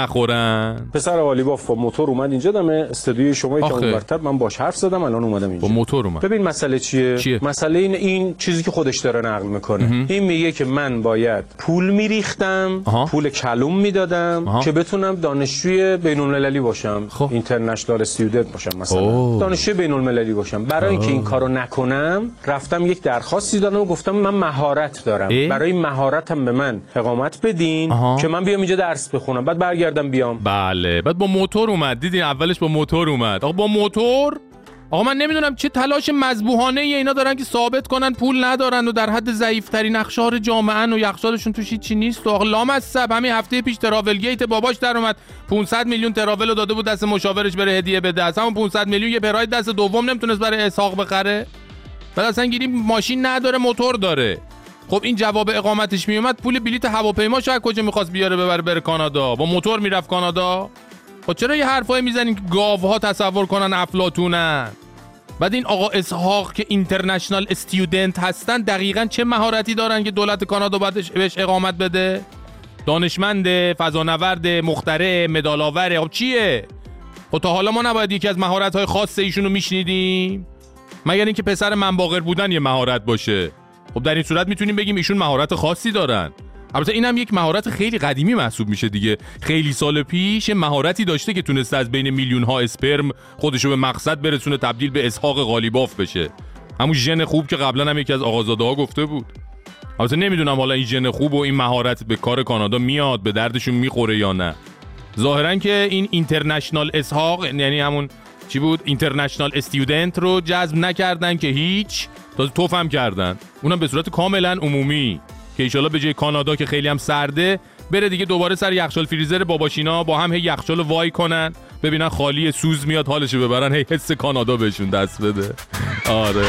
نخورن. پسر قالیباف با موتور اومد اینجا دم استودیوی شما که اونورتر من باش حرف زدم، الان اومدم اینجا با موتور اومد. ببین مسئله چیه؟ مسئله این چیزی که خودش داره نقل میکنه. این میگه که من باید پول میریختم، پول کلوم میدادم که بتونم دانشجوی بین‌المللی باشم، اینترنشنال استودنت باشم، مثلا دانشجوی بین‌المللی باشم. برای اینکه این کارو نکنم رفتم یک درخواستی دادم و گفتم من مهارت دارم، برای مهارتم به من اقامت بدین که من بیام اینجا درس بخونم بعد برگردم بیام. بله بعد با موتور اومد. دیدین اولش با موتور اومد. آقا با موتور، آقا من نمیدونم چه تلاش مذبوحانه اینا دارن که ثابت کنن پول ندارن و در حد ضعیف‌ترین اقشار جامعه و یخچالشون توش چی نیست. آقا لامصب همین هفته پیش تراول گیت باباش در اومد 500 میلیون تراول داده بود دست مشاورش بره هدیه بده، اصلا 500 میلیون یه پراید دست دوم نمیتونست برای اسحاق بخره. بعد اصلا گیریم ماشین نداره موتور داره. خب این جواب اقامتش میومد پول بلیت هواپیما شاید کجا میخواست بیاره بره کانادا، با موتور میرفت کانادا. خب چرا یه حرفایی میزنین که گاوها تصور کنن افلاطونن؟ بعد این آقا اسحاق که اینترنشنال استودنت هستن دقیقاً چه مهارتی دارن که دولت کانادا باید بهش اقامت بده؟ دانشمند، فضانورد، مخترع، مدال‌آور. خب چیه؟ خب تا حالا ما نباید یکی از مهارت‌های خاص ایشونو میشنیدیم؟ مگر اینکه پسر من باقر بودن یه مهارت باشه. خب در این صورت میتونیم بگیم ایشون مهارت خاصی دارن. البته اینم یک مهارت خیلی قدیمی محسوب میشه دیگه. خیلی سال پیش مهارتی داشته که تونسته از بین میلیون ها اسپرم خودشو به مقصد برسونه تبدیل به اسحاق قالیباف بشه. همون ژن خوب که قبلا هم یکی از آقازاده ها گفته بود. البته نمیدونم حالا این ژن خوب و این مهارت به کار کانادا میاد، به دردشون میخوره یا نه. ظاهرا که این اینترنشنال اسحاق یعنی همون چی بود اینترنشنال استودنت رو جذب نکردن که هیچ، تازه توفم کردن، اونم به صورت کاملا عمومی که ایشالا به جای کانادا که خیلی هم سرده بره دیگه دوباره سر یخچال فریزر باباشینا با هم هی یخچال وای کنن ببینن خالی سوز میاد حالشو ببرن، هی حس کانادا بهشون دست بده. آره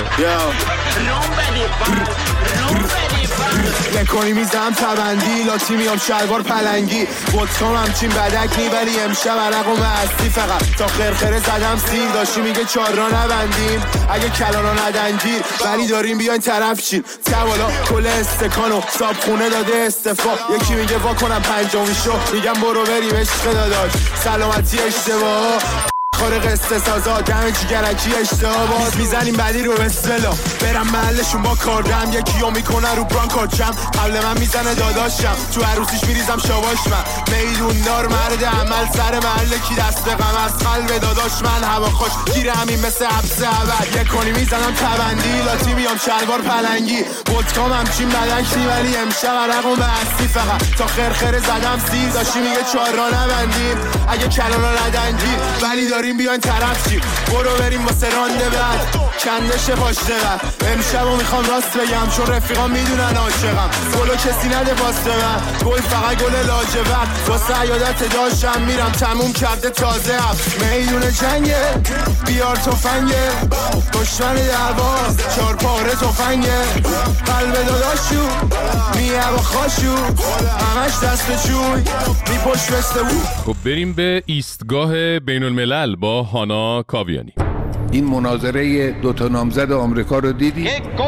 نکنی میزم تبندی لاتی میام شلوار پلنگی بودکام همچین بدک ولی امشب عرق و مستی فقط تا خرخره زدم سیر داشتی میگه 4 را نبندیم اگه کلانا ندنگیر ولی داریم بیاین طرف چین توالا کل استکانو صاب خونه داده استفا یکی میگه وا کنم 5میشو میگم برو بریم عشق داداش سلامتی اشتباه خور قصه سازا دم جگرکی اشتها باز میزنیم بعدی رو بسلا برم محلشون با کاردم یکیو میکنه رو برانکارچم قبل من میزنه داداشم تو عروسیش میریزم شواش من میدون دار مرد عمل سر محله کی دست به غم از قلب داداش من هوا خوش گیره همین مثل حبس عبد یک کنی میزنم تبندی لاتی میام شلوار پلنگی بودکام همچین بدنشی ولی امشب عرق و مستی فقط تا خرخره زدم سیر داشتی میگه 4 را نبندیم اگه کلانا ندنگیر ولی داری بریم بیاین طرف چیم، برو بریم واسه رانده بعد کندش پاشته بعد. امشبو میخوام راست بگم چون رفیقام میدونن عاشقم، گلو کسی نده واسه من، گل فقط گل لاجورد. واسه عیادت داشتم میرم تموم کرده تازه هم میدون جنگه، بیار تفنگه دشمن درباز 4 پاره تفنگه، قلب داداشو میه با خاشو همش دست جوی میپشت بسته بود. خب بریم به ایستگاه بین الملل با هانا کاویانی. این مناظره 2 نامزد آمریکا رو دیدی؟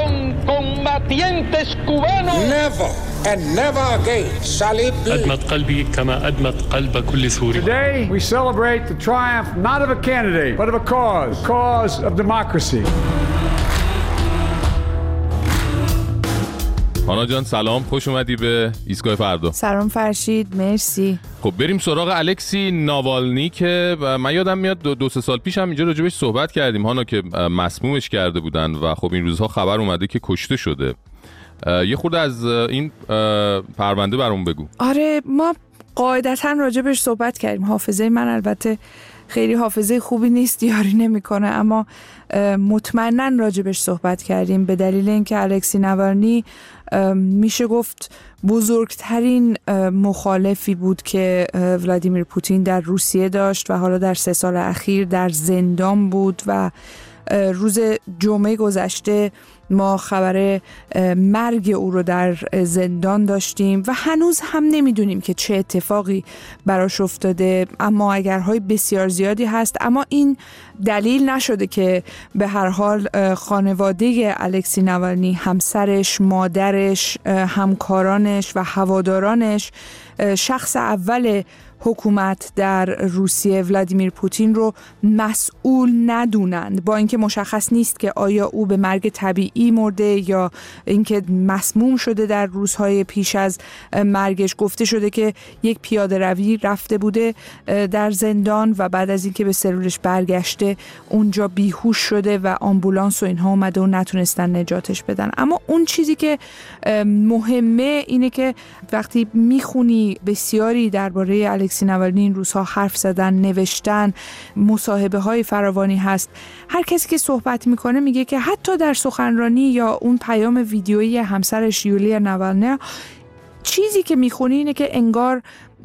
أدمت قلبي كما أدمت قلب كل سوري. Today we celebrate the triumph not of a candidate but of a cause of democracy. هانا جان سلام، خوش اومدی به ایستگاه فردا. سلام فرشید، مرسی. خب بریم سراغ الکسی ناوالنی که من یادم میاد 2-3 سال پیش هم اینجا راجبش صحبت کردیم هانا، که مسمومش کرده بودن و خب این روزها خبر اومده که کشته شده. یه خورده از این پرونده برام بگو. آره ما قاعدتاً راجبش صحبت کردیم. حافظه من البته خیلی حافظه خوبی نیست، یاری نمیکنه، اما مطمئناً راجبش صحبت کردیم به دلیل اینکه الکسی ناوالنی میشه گفت بزرگترین مخالفی بود که ولادیمیر پوتین در روسیه داشت و حالا در 3 سال اخیر در زندان بود و روز جمعه گذشته ما خبر مرگ او رو در زندان داشتیم و هنوز هم نمیدونیم که چه اتفاقی براش افتاده، اما اگرهای بسیار زیادی هست. اما این دلیل نشده که به هر حال خانواده الکسی ناوالنی، همسرش، مادرش، همکارانش و هوادارانش شخص اول حکومت در روسیه ولادیمیر پوتین رو مسئول ندونند، با اینکه مشخص نیست که آیا او به مرگ طبیعی مرده یا اینکه مسموم شده. در روزهای پیش از مرگش گفته شده که یک پیاده روی رفته بوده در زندان و بعد از اینکه به سلولش برگشته اونجا بیهوش شده و آمبولانس و اینها اومده و نتونستن نجاتش بدن. اما اون چیزی که مهمه اینه که وقتی میخونی بسیاری درباره الکسی ناوالنی این روزها حرف زدن، نوشتن، مصاحبه های فراوانی هست، هر کسی که صحبت میکنه میگه که حتی در سخنرانی یا اون پیام ویدیویی همسرش یولیا ناوالنا چیزی که میخونی اینه که انگار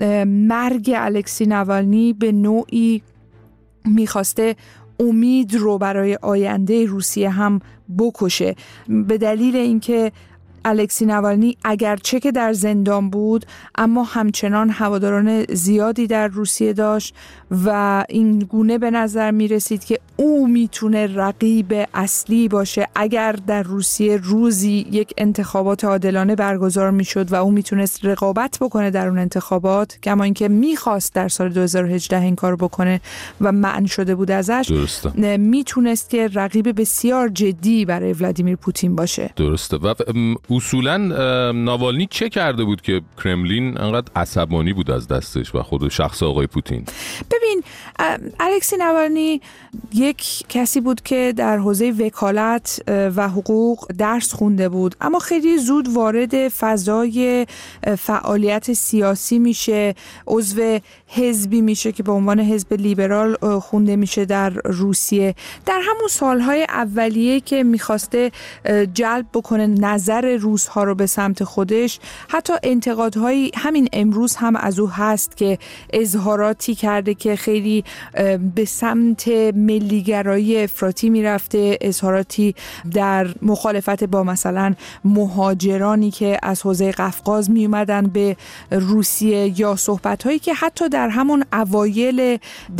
مرگ الکسی ناوالنی به نوعی میخواسته امید رو برای آینده روسیه هم بکشه، به دلیل اینکه الکسی ناوالنی اگرچه که در زندان بود اما همچنان هواداران زیادی در روسیه داشت و این گونه به نظر می رسید که او میتونه رقیب اصلی باشه اگر در روسیه روزی یک انتخابات عادلانه برگزار می شد و او میتونست رقابت بکنه در اون انتخابات، کما اینکه میخواست در سال 2018 این کار بکنه و منع شده بود ازش. درسته. میتونست که رقیب بسیار جدی برای ولادیمیر پوتین باشه. درسته. و اصولا ناوالنی چه کرده بود که کرملین انقدر عصبانی بود از دستش و خود شخص آقای پوتین؟ ببین الکسی ناوالنی یک کسی بود که در حوزه وکالت و حقوق درس خونده بود، اما خیلی زود وارد فضای فعالیت سیاسی میشه، عضو حزبی میشه که به عنوان حزب لیبرال خونده میشه در روسیه. در همون سالهای اولیه که میخواسته جلب بکنه نظر روس‌ها رو به سمت خودش، حتی انتقادهایی همین امروز هم از او هست که اظهاراتی کرده که خیلی به سمت ملیگرایی افراطی میرفته، اظهاراتی در مخالفت با مثلا مهاجرانی که از حوزه قفقاز می اومدن به روسیه، یا صحبت‌هایی که حتی در همون اوایل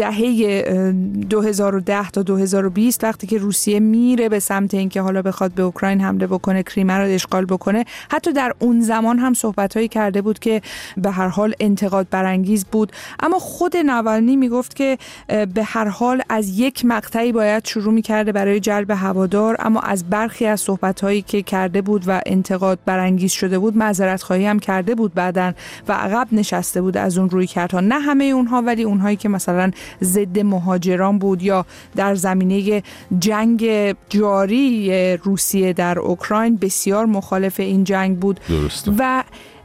دهه 2010 تا 2020 وقتی که روسیه میره به سمت اینکه حالا بخواد به اوکراین حمله بکنه، کریمه رو اشغال بکنه، حتی در اون زمان هم صحبت‌هایی کرده بود که به هر حال انتقاد برانگیز بود. اما خود ناوالنی میگفت که به هر حال از یک مقطعی باید شروع می‌کرده برای جلب هوادار، اما از برخی از صحبت‌هایی که کرده بود و انتقاد برانگیز شده بود معذرت خواهی هم کرده بود بعداً و عقب نشسته بود از اون رویکردها. نه همه اونها، ولی اونهایی که مثلا ضد مهاجران بود یا در زمینه جنگ جاری روسیه در اوکراین بسیار مخالف این جنگ بود. درسته. و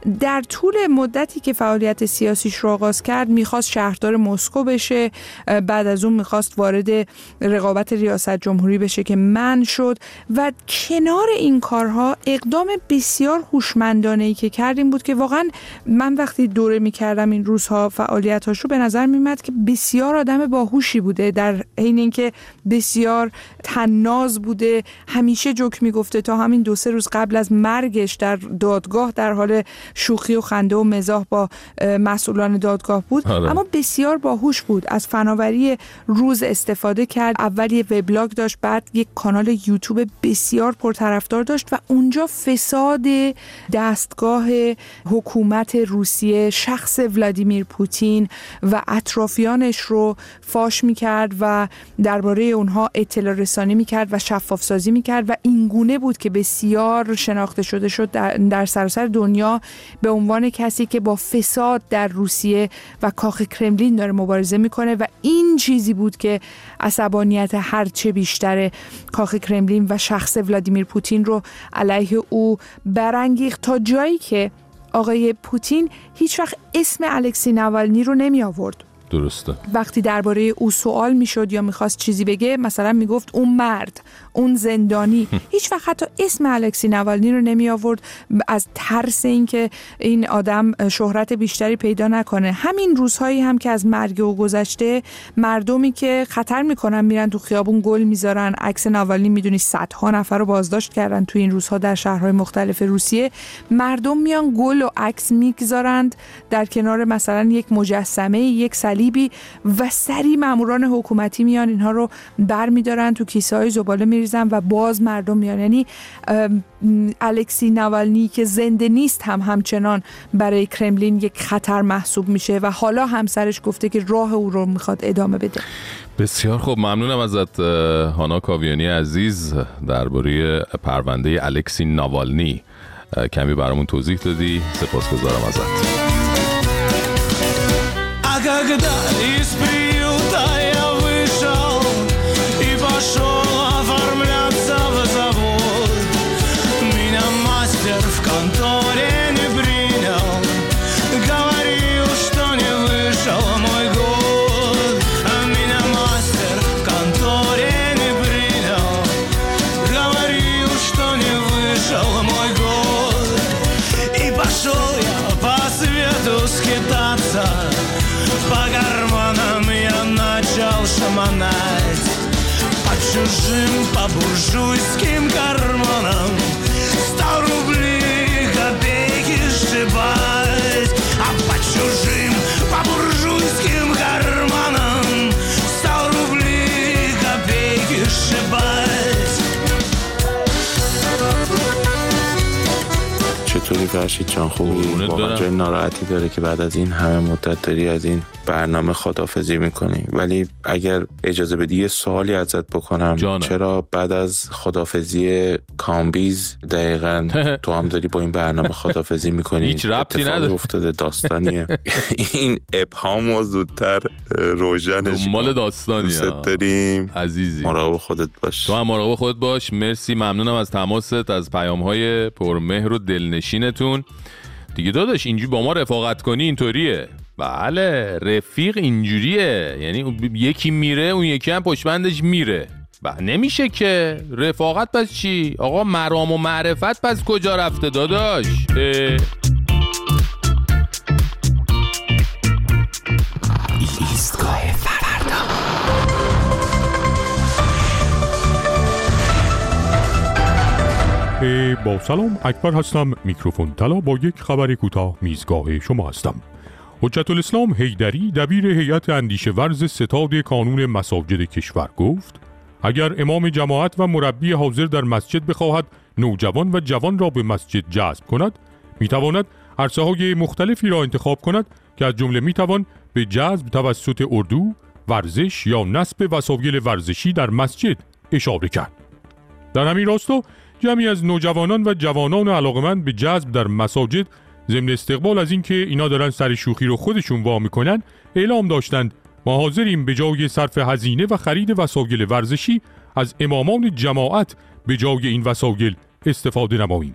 در طول مدتی که فعالیت سیاسیش رو آغاز کرد میخواست شهردار مسکو بشه، بعد از اون میخواست وارد رقابت ریاست جمهوری بشه که منع شد و کنار این کارها اقدام بسیار هوشمندانه‌ای که کرد این بود که واقعا من وقتی دوره میکردم این روزها فعالیتاش رو به نظر میومد که بسیار آدم باهوشی بوده، در حین اینکه بسیار طناز بوده، همیشه جوک میگفته. تا همین 2-3 روز قبل از مرگش در دادگاه در حال شوخی و خنده و مزاح با مسئولان دادگاه بود. اما بسیار باهوش بود، از فناوری روز استفاده کرد. اول یه وبلاگ داشت، بعد یک کانال یوتیوب بسیار پرطرفدار داشت و اونجا فساد دستگاه حکومت روسیه، شخص ولادیمیر پوتین و اطرافیانش رو فاش میکرد و درباره اونها اطلاع رسانی میکرد و شفاف سازی میکرد و این گونه بود که بسیار شناخته شده شد در سراسر دنیا به عنوان کسی که با فساد در روسیه و کاخ کرملین داره مبارزه میکنه و این چیزی بود که عصبانیت هرچه بیشتر کاخ کرملین و شخص ولادیمیر پوتین رو علیه او برانگیخت، تا جایی که آقای پوتین هیچ وقت اسم الکسی ناوالنی رو نمی آورد. درسته. وقتی درباره او سوال میشد یا میخواست چیزی بگه، مثلا میگفت اون مرد، اون زندانی. هیچ وقت حتی اسم الکسی ناوالنی رو نمی آورد از ترس اینکه این آدم شهرت بیشتری پیدا نکنه. همین روزهایی هم که از مرگ او گذشته، مردمی که خطر میکنن میرن تو خیابون گل میذارن، عکس ناوالنی میدونی صدها نفر رو بازداشت کردن تو این روزها در شهرهای مختلف روسیه. مردم میان گل و عکس میگذارند در کنار مثلا یک مجسمه، یک صلیبی و سری ماموران حکومتی میان اینها رو برمی‌دارن تو کیسه‌های زباله میریزن و باز مردم میان. یعنی الکسی ناوالنی که زنده نیست هم همچنان برای کرملین یک خطر محسوب میشه و حالا همسرش گفته که راه او رو میخواد ادامه بده. بسیار خوب، ممنونم ازت هانا کاویانی عزیز. درباره پرونده الکسی ناوالنی کمی برامون توضیح دادی، سپاسگزارم ازت. Когда из приюта я вышел и пошел оформляться в завод, меня мастер в конторе не принял, говорил, что не вышел мой год. Меня мастер в конторе не принял, говорил, что не вышел мой год. И пошел я по свету скитаться, по карманам я начал шаманать, по чужим, по буржуйским карманам 100 рублей копейки сшибать, а по чужим, по буржуйским карманам 100 рублей копейки сшибать. چطوری فرشید جان؟ خوبی؟ واقعا جای ناراحتی داره که بعد از این همه مدت داری از این برنامه خداحافظی میکنی، ولی اگر اجازه بدی یه سوالی ازت بکنم جانم. چرا بعد از خداحافظی کامبیز دقیقاً تو هم داری با این برنامه خداحافظی میکنی؟ هیچ ربطی نداره، افتاده داستانیه. این ابهامو زودتر روشنش مال داستانیه. دوست داریم عزیزی، مراقب خودت باش. تو هم مراقب خودت باش. مرسی، ممنونم از تماست، از پیام‌های پرمهر و دلنشینتون. دیگه داداش اینجوری با ما رفاقت کنی اینطوریه. بله، رفیق اینجوریه، یعنی یکی میره اون یکی هم پشتبندش میره. نمیشه که. رفاقت پس چی؟ آقا مرام و معرفت پس کجا رفته داداش؟ ایستگاه فردا. با سلام، اکبر هستم، میکروفون طلا. با یک خبر کوتاه میزگاه شما هستم. حجت الاسلام حیدری دبیر هیئت اندیشه ورز ستاد کانون مساجد کشور گفت اگر امام جماعت و مربی حاضر در مسجد بخواهد نوجوان و جوان را به مسجد جذب کند، میتواند عرصه‌های مختلفی را انتخاب کند که از جمله میتوان به جذب توسط اردو، ورزش یا نصب وسایل ورزشی در مسجد اشاره کرد. در همین راستا جمعی از نوجوانان و جوانان علاقمند به جذب در مساجد ضمن استقبال از اینکه اینا دارن سر شوخی رو خودشون وا میکنن، اعلام داشتند ما حاضریم به جای صرف هزینه و خرید وسایل ورزشی از امامان جماعت به جای این وسایل استفاده نماییم.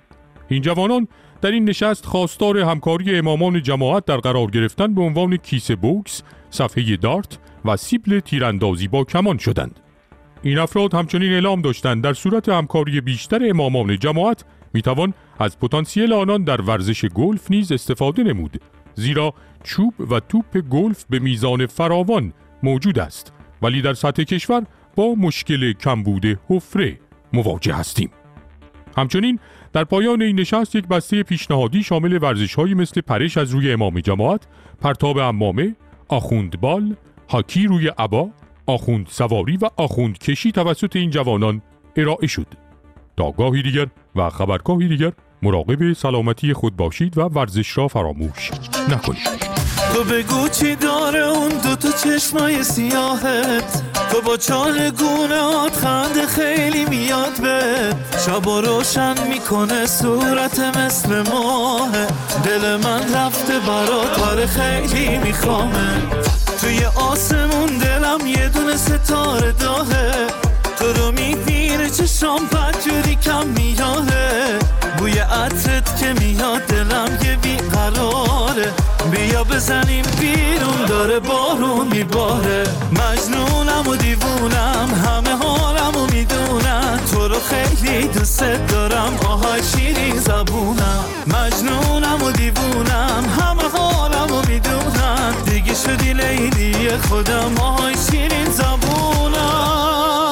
این جوانان در این نشست خواستار همکاری امامان جماعت در قرار گرفتن به عنوان کیسه بوکس، صفحه دارت و سیبل تیراندازی با کمان شدند. این افراد همچنین اعلام داشتند در صورت همکاری بیشتر امامان جماعت میتوان از پتانسیل آنان در ورزش گلف نیز استفاده نمود، زیرا چوب و توپ گلف به میزان فراوان موجود است، ولی در سطح کشور با مشکل کمبود حفره مواجه هستیم. همچنین در پایان این نشست یک بسته پیشنهادی شامل ورزش‌هایی مثل پرش از روی امام جماعت، پرتاب عمامه، آخوندبال، هاکی روی عبا، آخوند سواری و آخوند کشی توسط این جوانان ارائه شد. تا گاهی دیگر و خبرگاهی دیگر مراقب سلامتی خود باشید و ورزش را فراموش نکنید. تو بگو چی داره اون دوتا چشمای سیاهت، تو با چالگونهات خنده خیلی میاد به شبا روشن میکنه صورت مثل ماه، دل من رفته برات کار خیلی میخوامه، توی آسمون دلم یه دونه ستاره داهه، تو رو میبینه چشام بدجوری کم میاده، بوی عطرت که میاد دلم یه بیقراره، بیا بزنیم بیرون داره بارون میباره، مجنونم و دیوونم همه حالم و میدونم، تو رو خیلی دوست دارم آهای شیرین زبونم، مجنونم و دیوونم همه حالم و میدونم، دیگه شدی لیلی خودم آهای شیرین زبونم.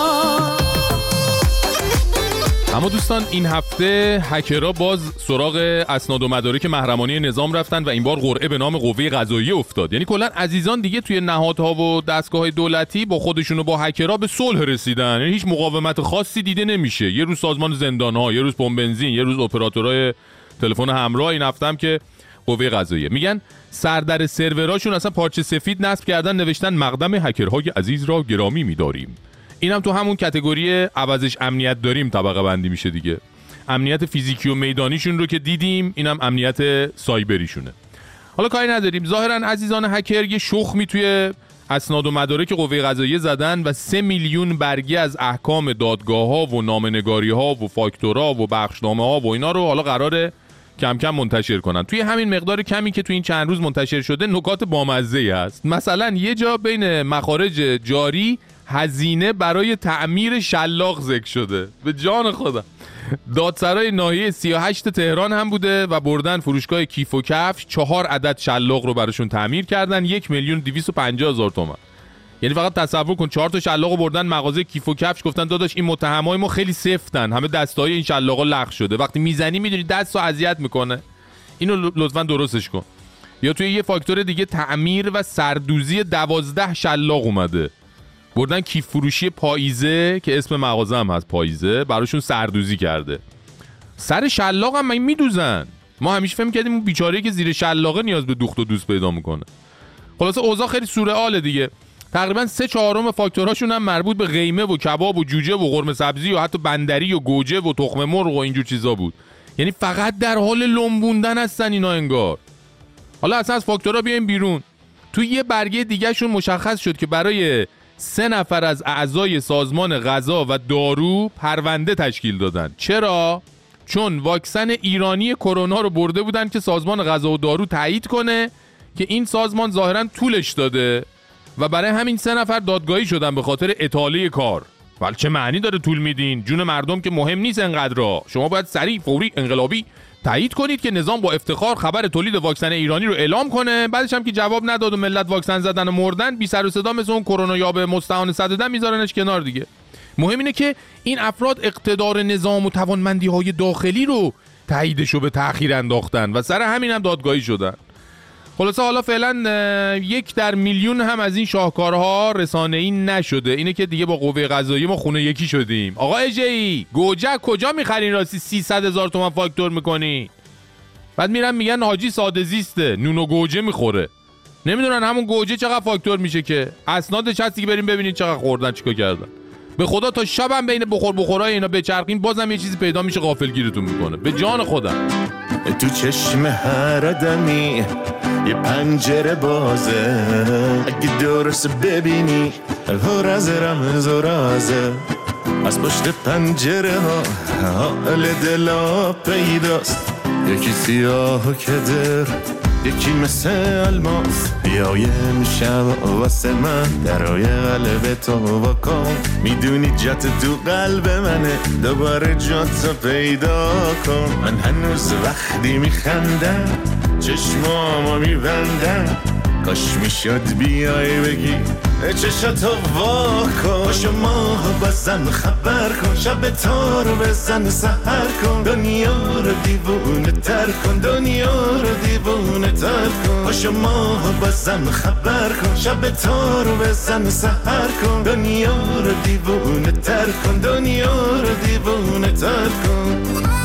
اما دوستان این هفته هکرها باز سراغ اسناد و مدارک محرمانه نظام رفتن و این بار قرعه به نام قوه قضاییه افتاد. یعنی کلا عزیزان دیگه توی نهادها و دستگاه‌های دولتی با خودشون و با هکرها به صلح رسیدن. یعنی هیچ مقاومت خاصی دیده نمیشه. یه روز سازمان زندان‌ها، یه روز پمپ بنزین، یه روز اپراتورهای تلفن همراه. این هفته هم که قوه قضاییه میگن سردر سروراشون اصلا پارچه سفید نصب کردن، نوشتن مقدم هکرهای عزیز را گرامی می‌داریم. اینم تو همون کاتگوری عوضش امنیت داریم طبقه بندی میشه دیگه. امنیت فیزیکی و میدانیشون رو که دیدیم، اینم امنیت سایبریشونه. حالا کاری نداریم، ظاهرا عزیزان هکر یه شخمی توی اسناد و مدارک قوه قضاییه زدن و 3 میلیون برگه از احکام دادگاه‌ها و نامه‌نگاری‌ها و فاکتورا و بخشنامه‌ها و اینا رو حالا قراره کم کم منتشر کنن. توی همین مقدار کمی که توی این چند روز منتشر شده نکات بامزه‌ای هست. مثلا یه جا بین مخارج جاری هزینه برای تعمیر شلاق ذکر شده. به جان خودم. دادسرای ناحیه 38 تهران هم بوده و بردن فروشگاه کیف و کفش 4 عدد شلاق رو براشون تعمیر کردن 1,250,000 تومان. یعنی فقط تصور کن 4 تا شلاق رو بردن مغازه کیف و کفش، گفتن داداش این متهمای ما خیلی سفتن، همه دستای این شلاقا لغ شده، وقتی میزنی میدونی دستو اذیت میکنه، اینو لطفا درستش کن. یا توی یه فاکتور دیگه تعمیر و سردوزی 12 شلاق اومده، بردن کیف فروشی پاییزه که اسم مغازه هم هست پاییزه، براشون سردوزی کرده. سر شلاق هم میدوزن. ما همیشه فهم کردیم اون بیچاره‌ای که زیر شلاقه نیاز به دوخت و دوز پیدا میکنه. خلاصه اوضاع خیلی سورئاله دیگه. تقریبا 3/4 فاکتوراشون هم مربوط به قیمه و کباب و جوجه و قرمه سبزی و حتی بندری و گوجه و تخم مرغ و اینجور چیزا بود. یعنی فقط در حال لنبوندن هستن اینا انگار. حالا اصلا از فاکتورا بیایم بیرون. توی یه برگه دیگه شون مشخص شد که برای 3 نفر از اعضای سازمان غذا و دارو پرونده تشکیل دادن. چرا؟ چون واکسن ایرانی کرونا رو برده بودن که سازمان غذا و دارو تایید کنه که این سازمان ظاهراً طولش داده و برای همین 3 نفر دادگاهی شدن به خاطر اطاله کار. ولی چه معنی داره طول میدین؟ جون مردم که مهم نیست انقدر را. شما باید سریع، فوری، انقلابی تایید کنید که نظام با افتخار خبر تولید واکسن ایرانی رو اعلام کنه. بعدش هم که جواب نداد و ملت واکسن زدن و مردن، بی سر و صدا مثل اون کرونا یاب مستعان صددن میذارنش کنار دیگه. مهم اینه که این افراد اقتدار نظام و توانمندی‌های داخلی رو تاییدشو به تأخیر انداختن و سر همین هم دادگاهی شدن. خلاصه حالا فعلا 1 در میلیون هم از این شاهکارها رسانه‌ای نشده. اینه که دیگه با قوه قضاییه ما خونه یکی شدیم. آقا اجی گوجه کجا میخرین راستی 300,000 تومان فاکتور میکنی؟ بعد میرن میگن حاجی ساده زیسته، نون و گوجه میخوره. نمیدونن همون گوجه چقدر فاکتور میشه که اسنادش هست دیگه، بریم ببینید چقدر خوردن چیکار کردن. به خدا تا شبم بین بخورای اینا بچرخین بازم یه چیزی پیدا میشه غافلگیرتون میکنه. به جان خودم. تو چشم هر آدمی یه پنجره بازه، اگه درست ببینی پر از رمز و رازه، از پشت پنجره ها حال دلا پیداست، یکی سیاه و کدر، یکی مثل الماس. بیای امشب واسه من درای قلب تو بکن، میدونی جات تو قلب منه، دوباره جاتو پیدا کن. من هنوز وقتی میخندم چشمامو میبندم، کاش میشد بیای بگی چشاتو واکن. پاشو ماه بازم خبر کن، شب تو رو بزن سحر کن، دنیا رو دیوونه تر کن، دنیا رو دیوونه تر کن. پاشو ماه بازم خبر کن، شب تو رو بزن سحر کن، دنیا رو دیوونه تر کن، دنیا رو دیوونه تر کن.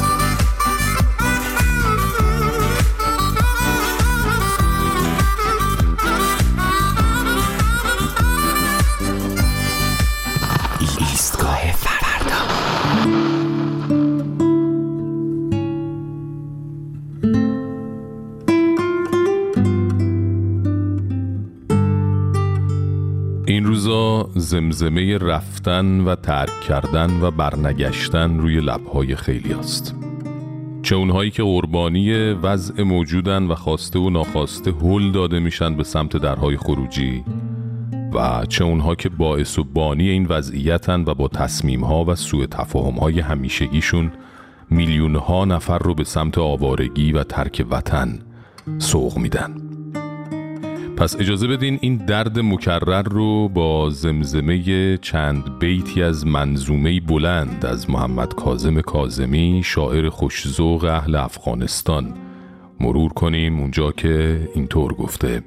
این روزا زمزمه رفتن و ترک کردن و برنگشتن روی لبهای خیلی هست، چه اونهایی که قربانی وضع موجودن و خواسته و ناخواسته هل داده میشن به سمت درهای خروجی، و چه اونها که باعث و بانی این وضعیتن و با تصمیمها و سوء تفاهمهای همیشگیشون میلیونها نفر رو به سمت آوارگی و ترک وطن سوق میدن. پس اجازه بدین این درد مکرر رو با زمزمه چند بیتی از منظومه بلند از محمد کاظم کاظمی، شاعر خوش‌ذوق اهل افغانستان، مرور کنیم. اونجا که اینطور گفته: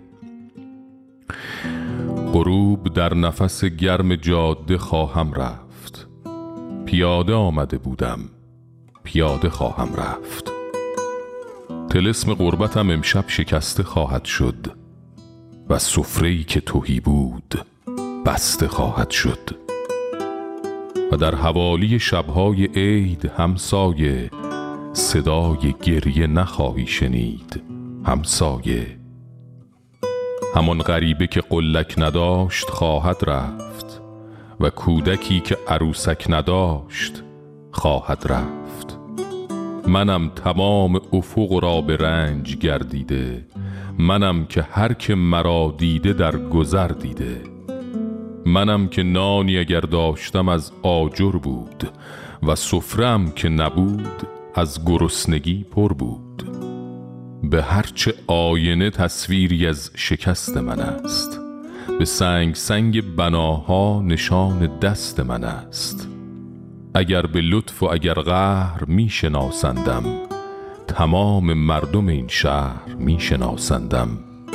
غروب در نفس گرم جاده خواهم رفت، پیاده آمده بودم پیاده خواهم رفت. طلسم غربتم امشب شکسته خواهد شد و سفره‌ای که تهی بود بسته خواهد شد. و در حوالی شب‌های عید همسایه، صدای گریه نخواهی شنید همسایه. همان غریبه که قلک نداشت خواهد رفت و کودکی که عروسک نداشت خواهد رفت. منم تمام افق را به رنج گردیده، منم که هر که مرا دیده در گذر دیده. منم که نانی اگر داشتم از آجر بود و سفره‌ام که نبود از گرسنگی پر بود. به هرچه آینه تصویری از شکست من است، به سنگ سنگ بناها نشان دست من است. اگر به لطف و اگر قهر می شناسندم، تمام مردم این شهر می شناسندم.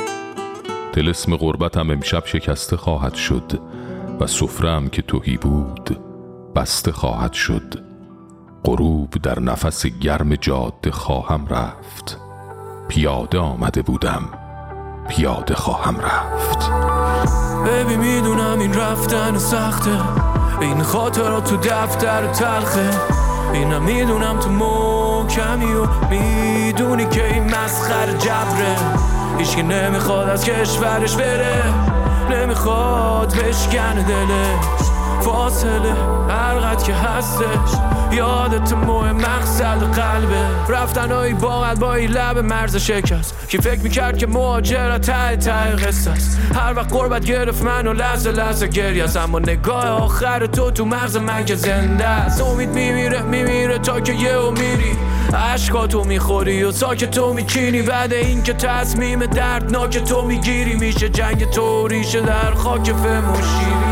طلسم غربتم امشب شکسته خواهد شد و سفره‌ام که تهی بود بسته خواهد شد. غروب در نفس گرم جاده خواهم رفت، پیاده آمده بودم پیاده خواهم رفت. ببی میدونم این رفتن سخته، این خاطرات تو دفتر تلخه، اینم میدونم تو محکمی و میدونی که این مسخره جبره. هیچکی نمیخواد از کشورش بره، نمیخواد بشکنه دلش، فاصله هرقدر که هستش یادت مهم مقصد قلبه. رفتنهایی باقل با این لب مرز شکست، کی فکر میکرد که مهاجرت ته قصه است. هر وقت قربت گرفت منو لحظه لحظه گریه است، اما نگاه آخر تو مغز من که زنده است. امید میمیره تا که یهو میری، عشقاتو میخوری و ساکت تو میچینی. بعد این که تصمیم دردناک تو میگیری، میشه جنگ تو ریشه در خاک فهم و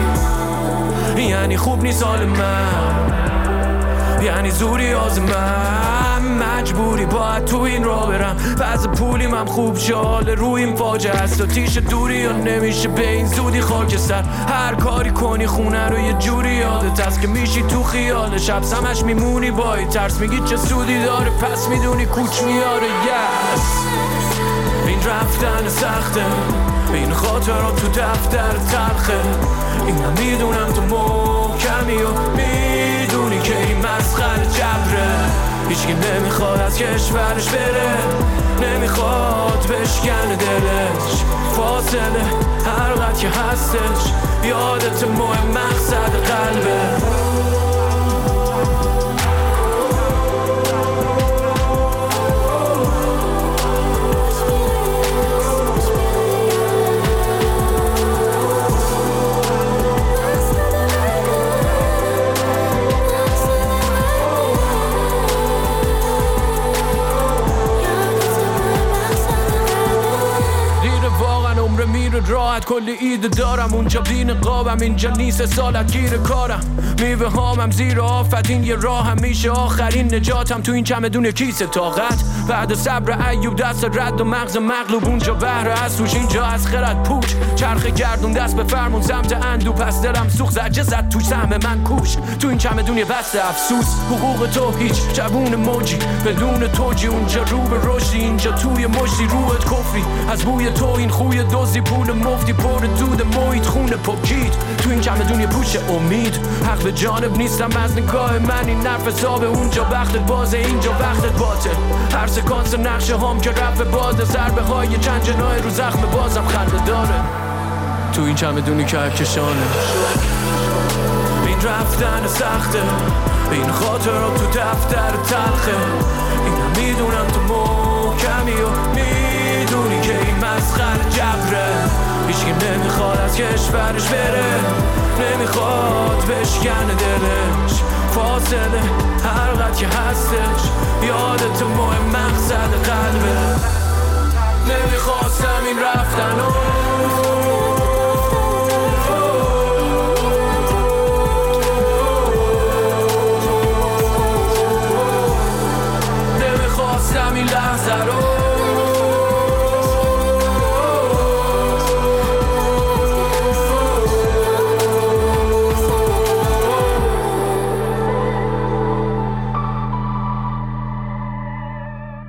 شیری. یعنی خوب نیست حال من، یعنی زوری از من، مجبوری باید تو این را برم. پس پولیم هم خوب شال روی این فاجعه است و تیش دوری یا نمیشه به این زودی خاکستر. هر کاری کنی خونه رو یه جوری یادت هست که میشی تو خیال شب سمش میمونی با این ترس. میگی چه سودی داره پس میدونی کوچ میاره. این رفتن سخته، این خاطرات تو دفتر تلخه، اینم میدونم تو محکمی و میدونی که این مسخره جبره. هیچکی نمیخواد از کشورش بره، نمیخواد بشکنه دلش، فاصله هرقدر که هستش یادت مهم مقصد قلبه. خیابون راحت کلی ایده دارم، اونجا بی نقابم، اینجا نیست سالت گیر کارم، میوه هامم زیر آفت، این یه راهم میشه آخرین نجاتم، تو این چمدون کیسه طاقت بعد صبر ایوب دست رد و مغز مغلوب، اونجا بهر اسوش اینجا از خرد پوچ، چرخ گردون دست به فرمون سمت اندو، پس دلم سوخت زجه زد توش سهم من کوش، تو این چمدون یه بسته افسوس، حقوق تو هیچ جوون موجی بدون توجی، اونجا رو به رشدی، اینجا توی مشتی روت کفری، از بوی تو این خوی دوزی، پول مفتی پر دود محیط خونه پاکید، تو این چمدون یه پوش امید، حق به جانب نیستم از نگاه من، این نرف حسابه، اونجا وقتت بازه اینجا وقتت باته، هر سکانس نقشه هام که رفت باده، ضربه های چند جنای رو زخم بازم خنده داره، تو این چمدونی که کشانه، این رفتن سخته، این خاطرات تو دفتر تلخه، این میدونم تو محکمی و میدونی که این مسخر جبره، هیچکی نمیخواد از کشورش بره، نمیخواد بشکنه دلش، فاصله هر قد که هستش یادت مهم مقصد قلبه، نمیخواستم این رفتن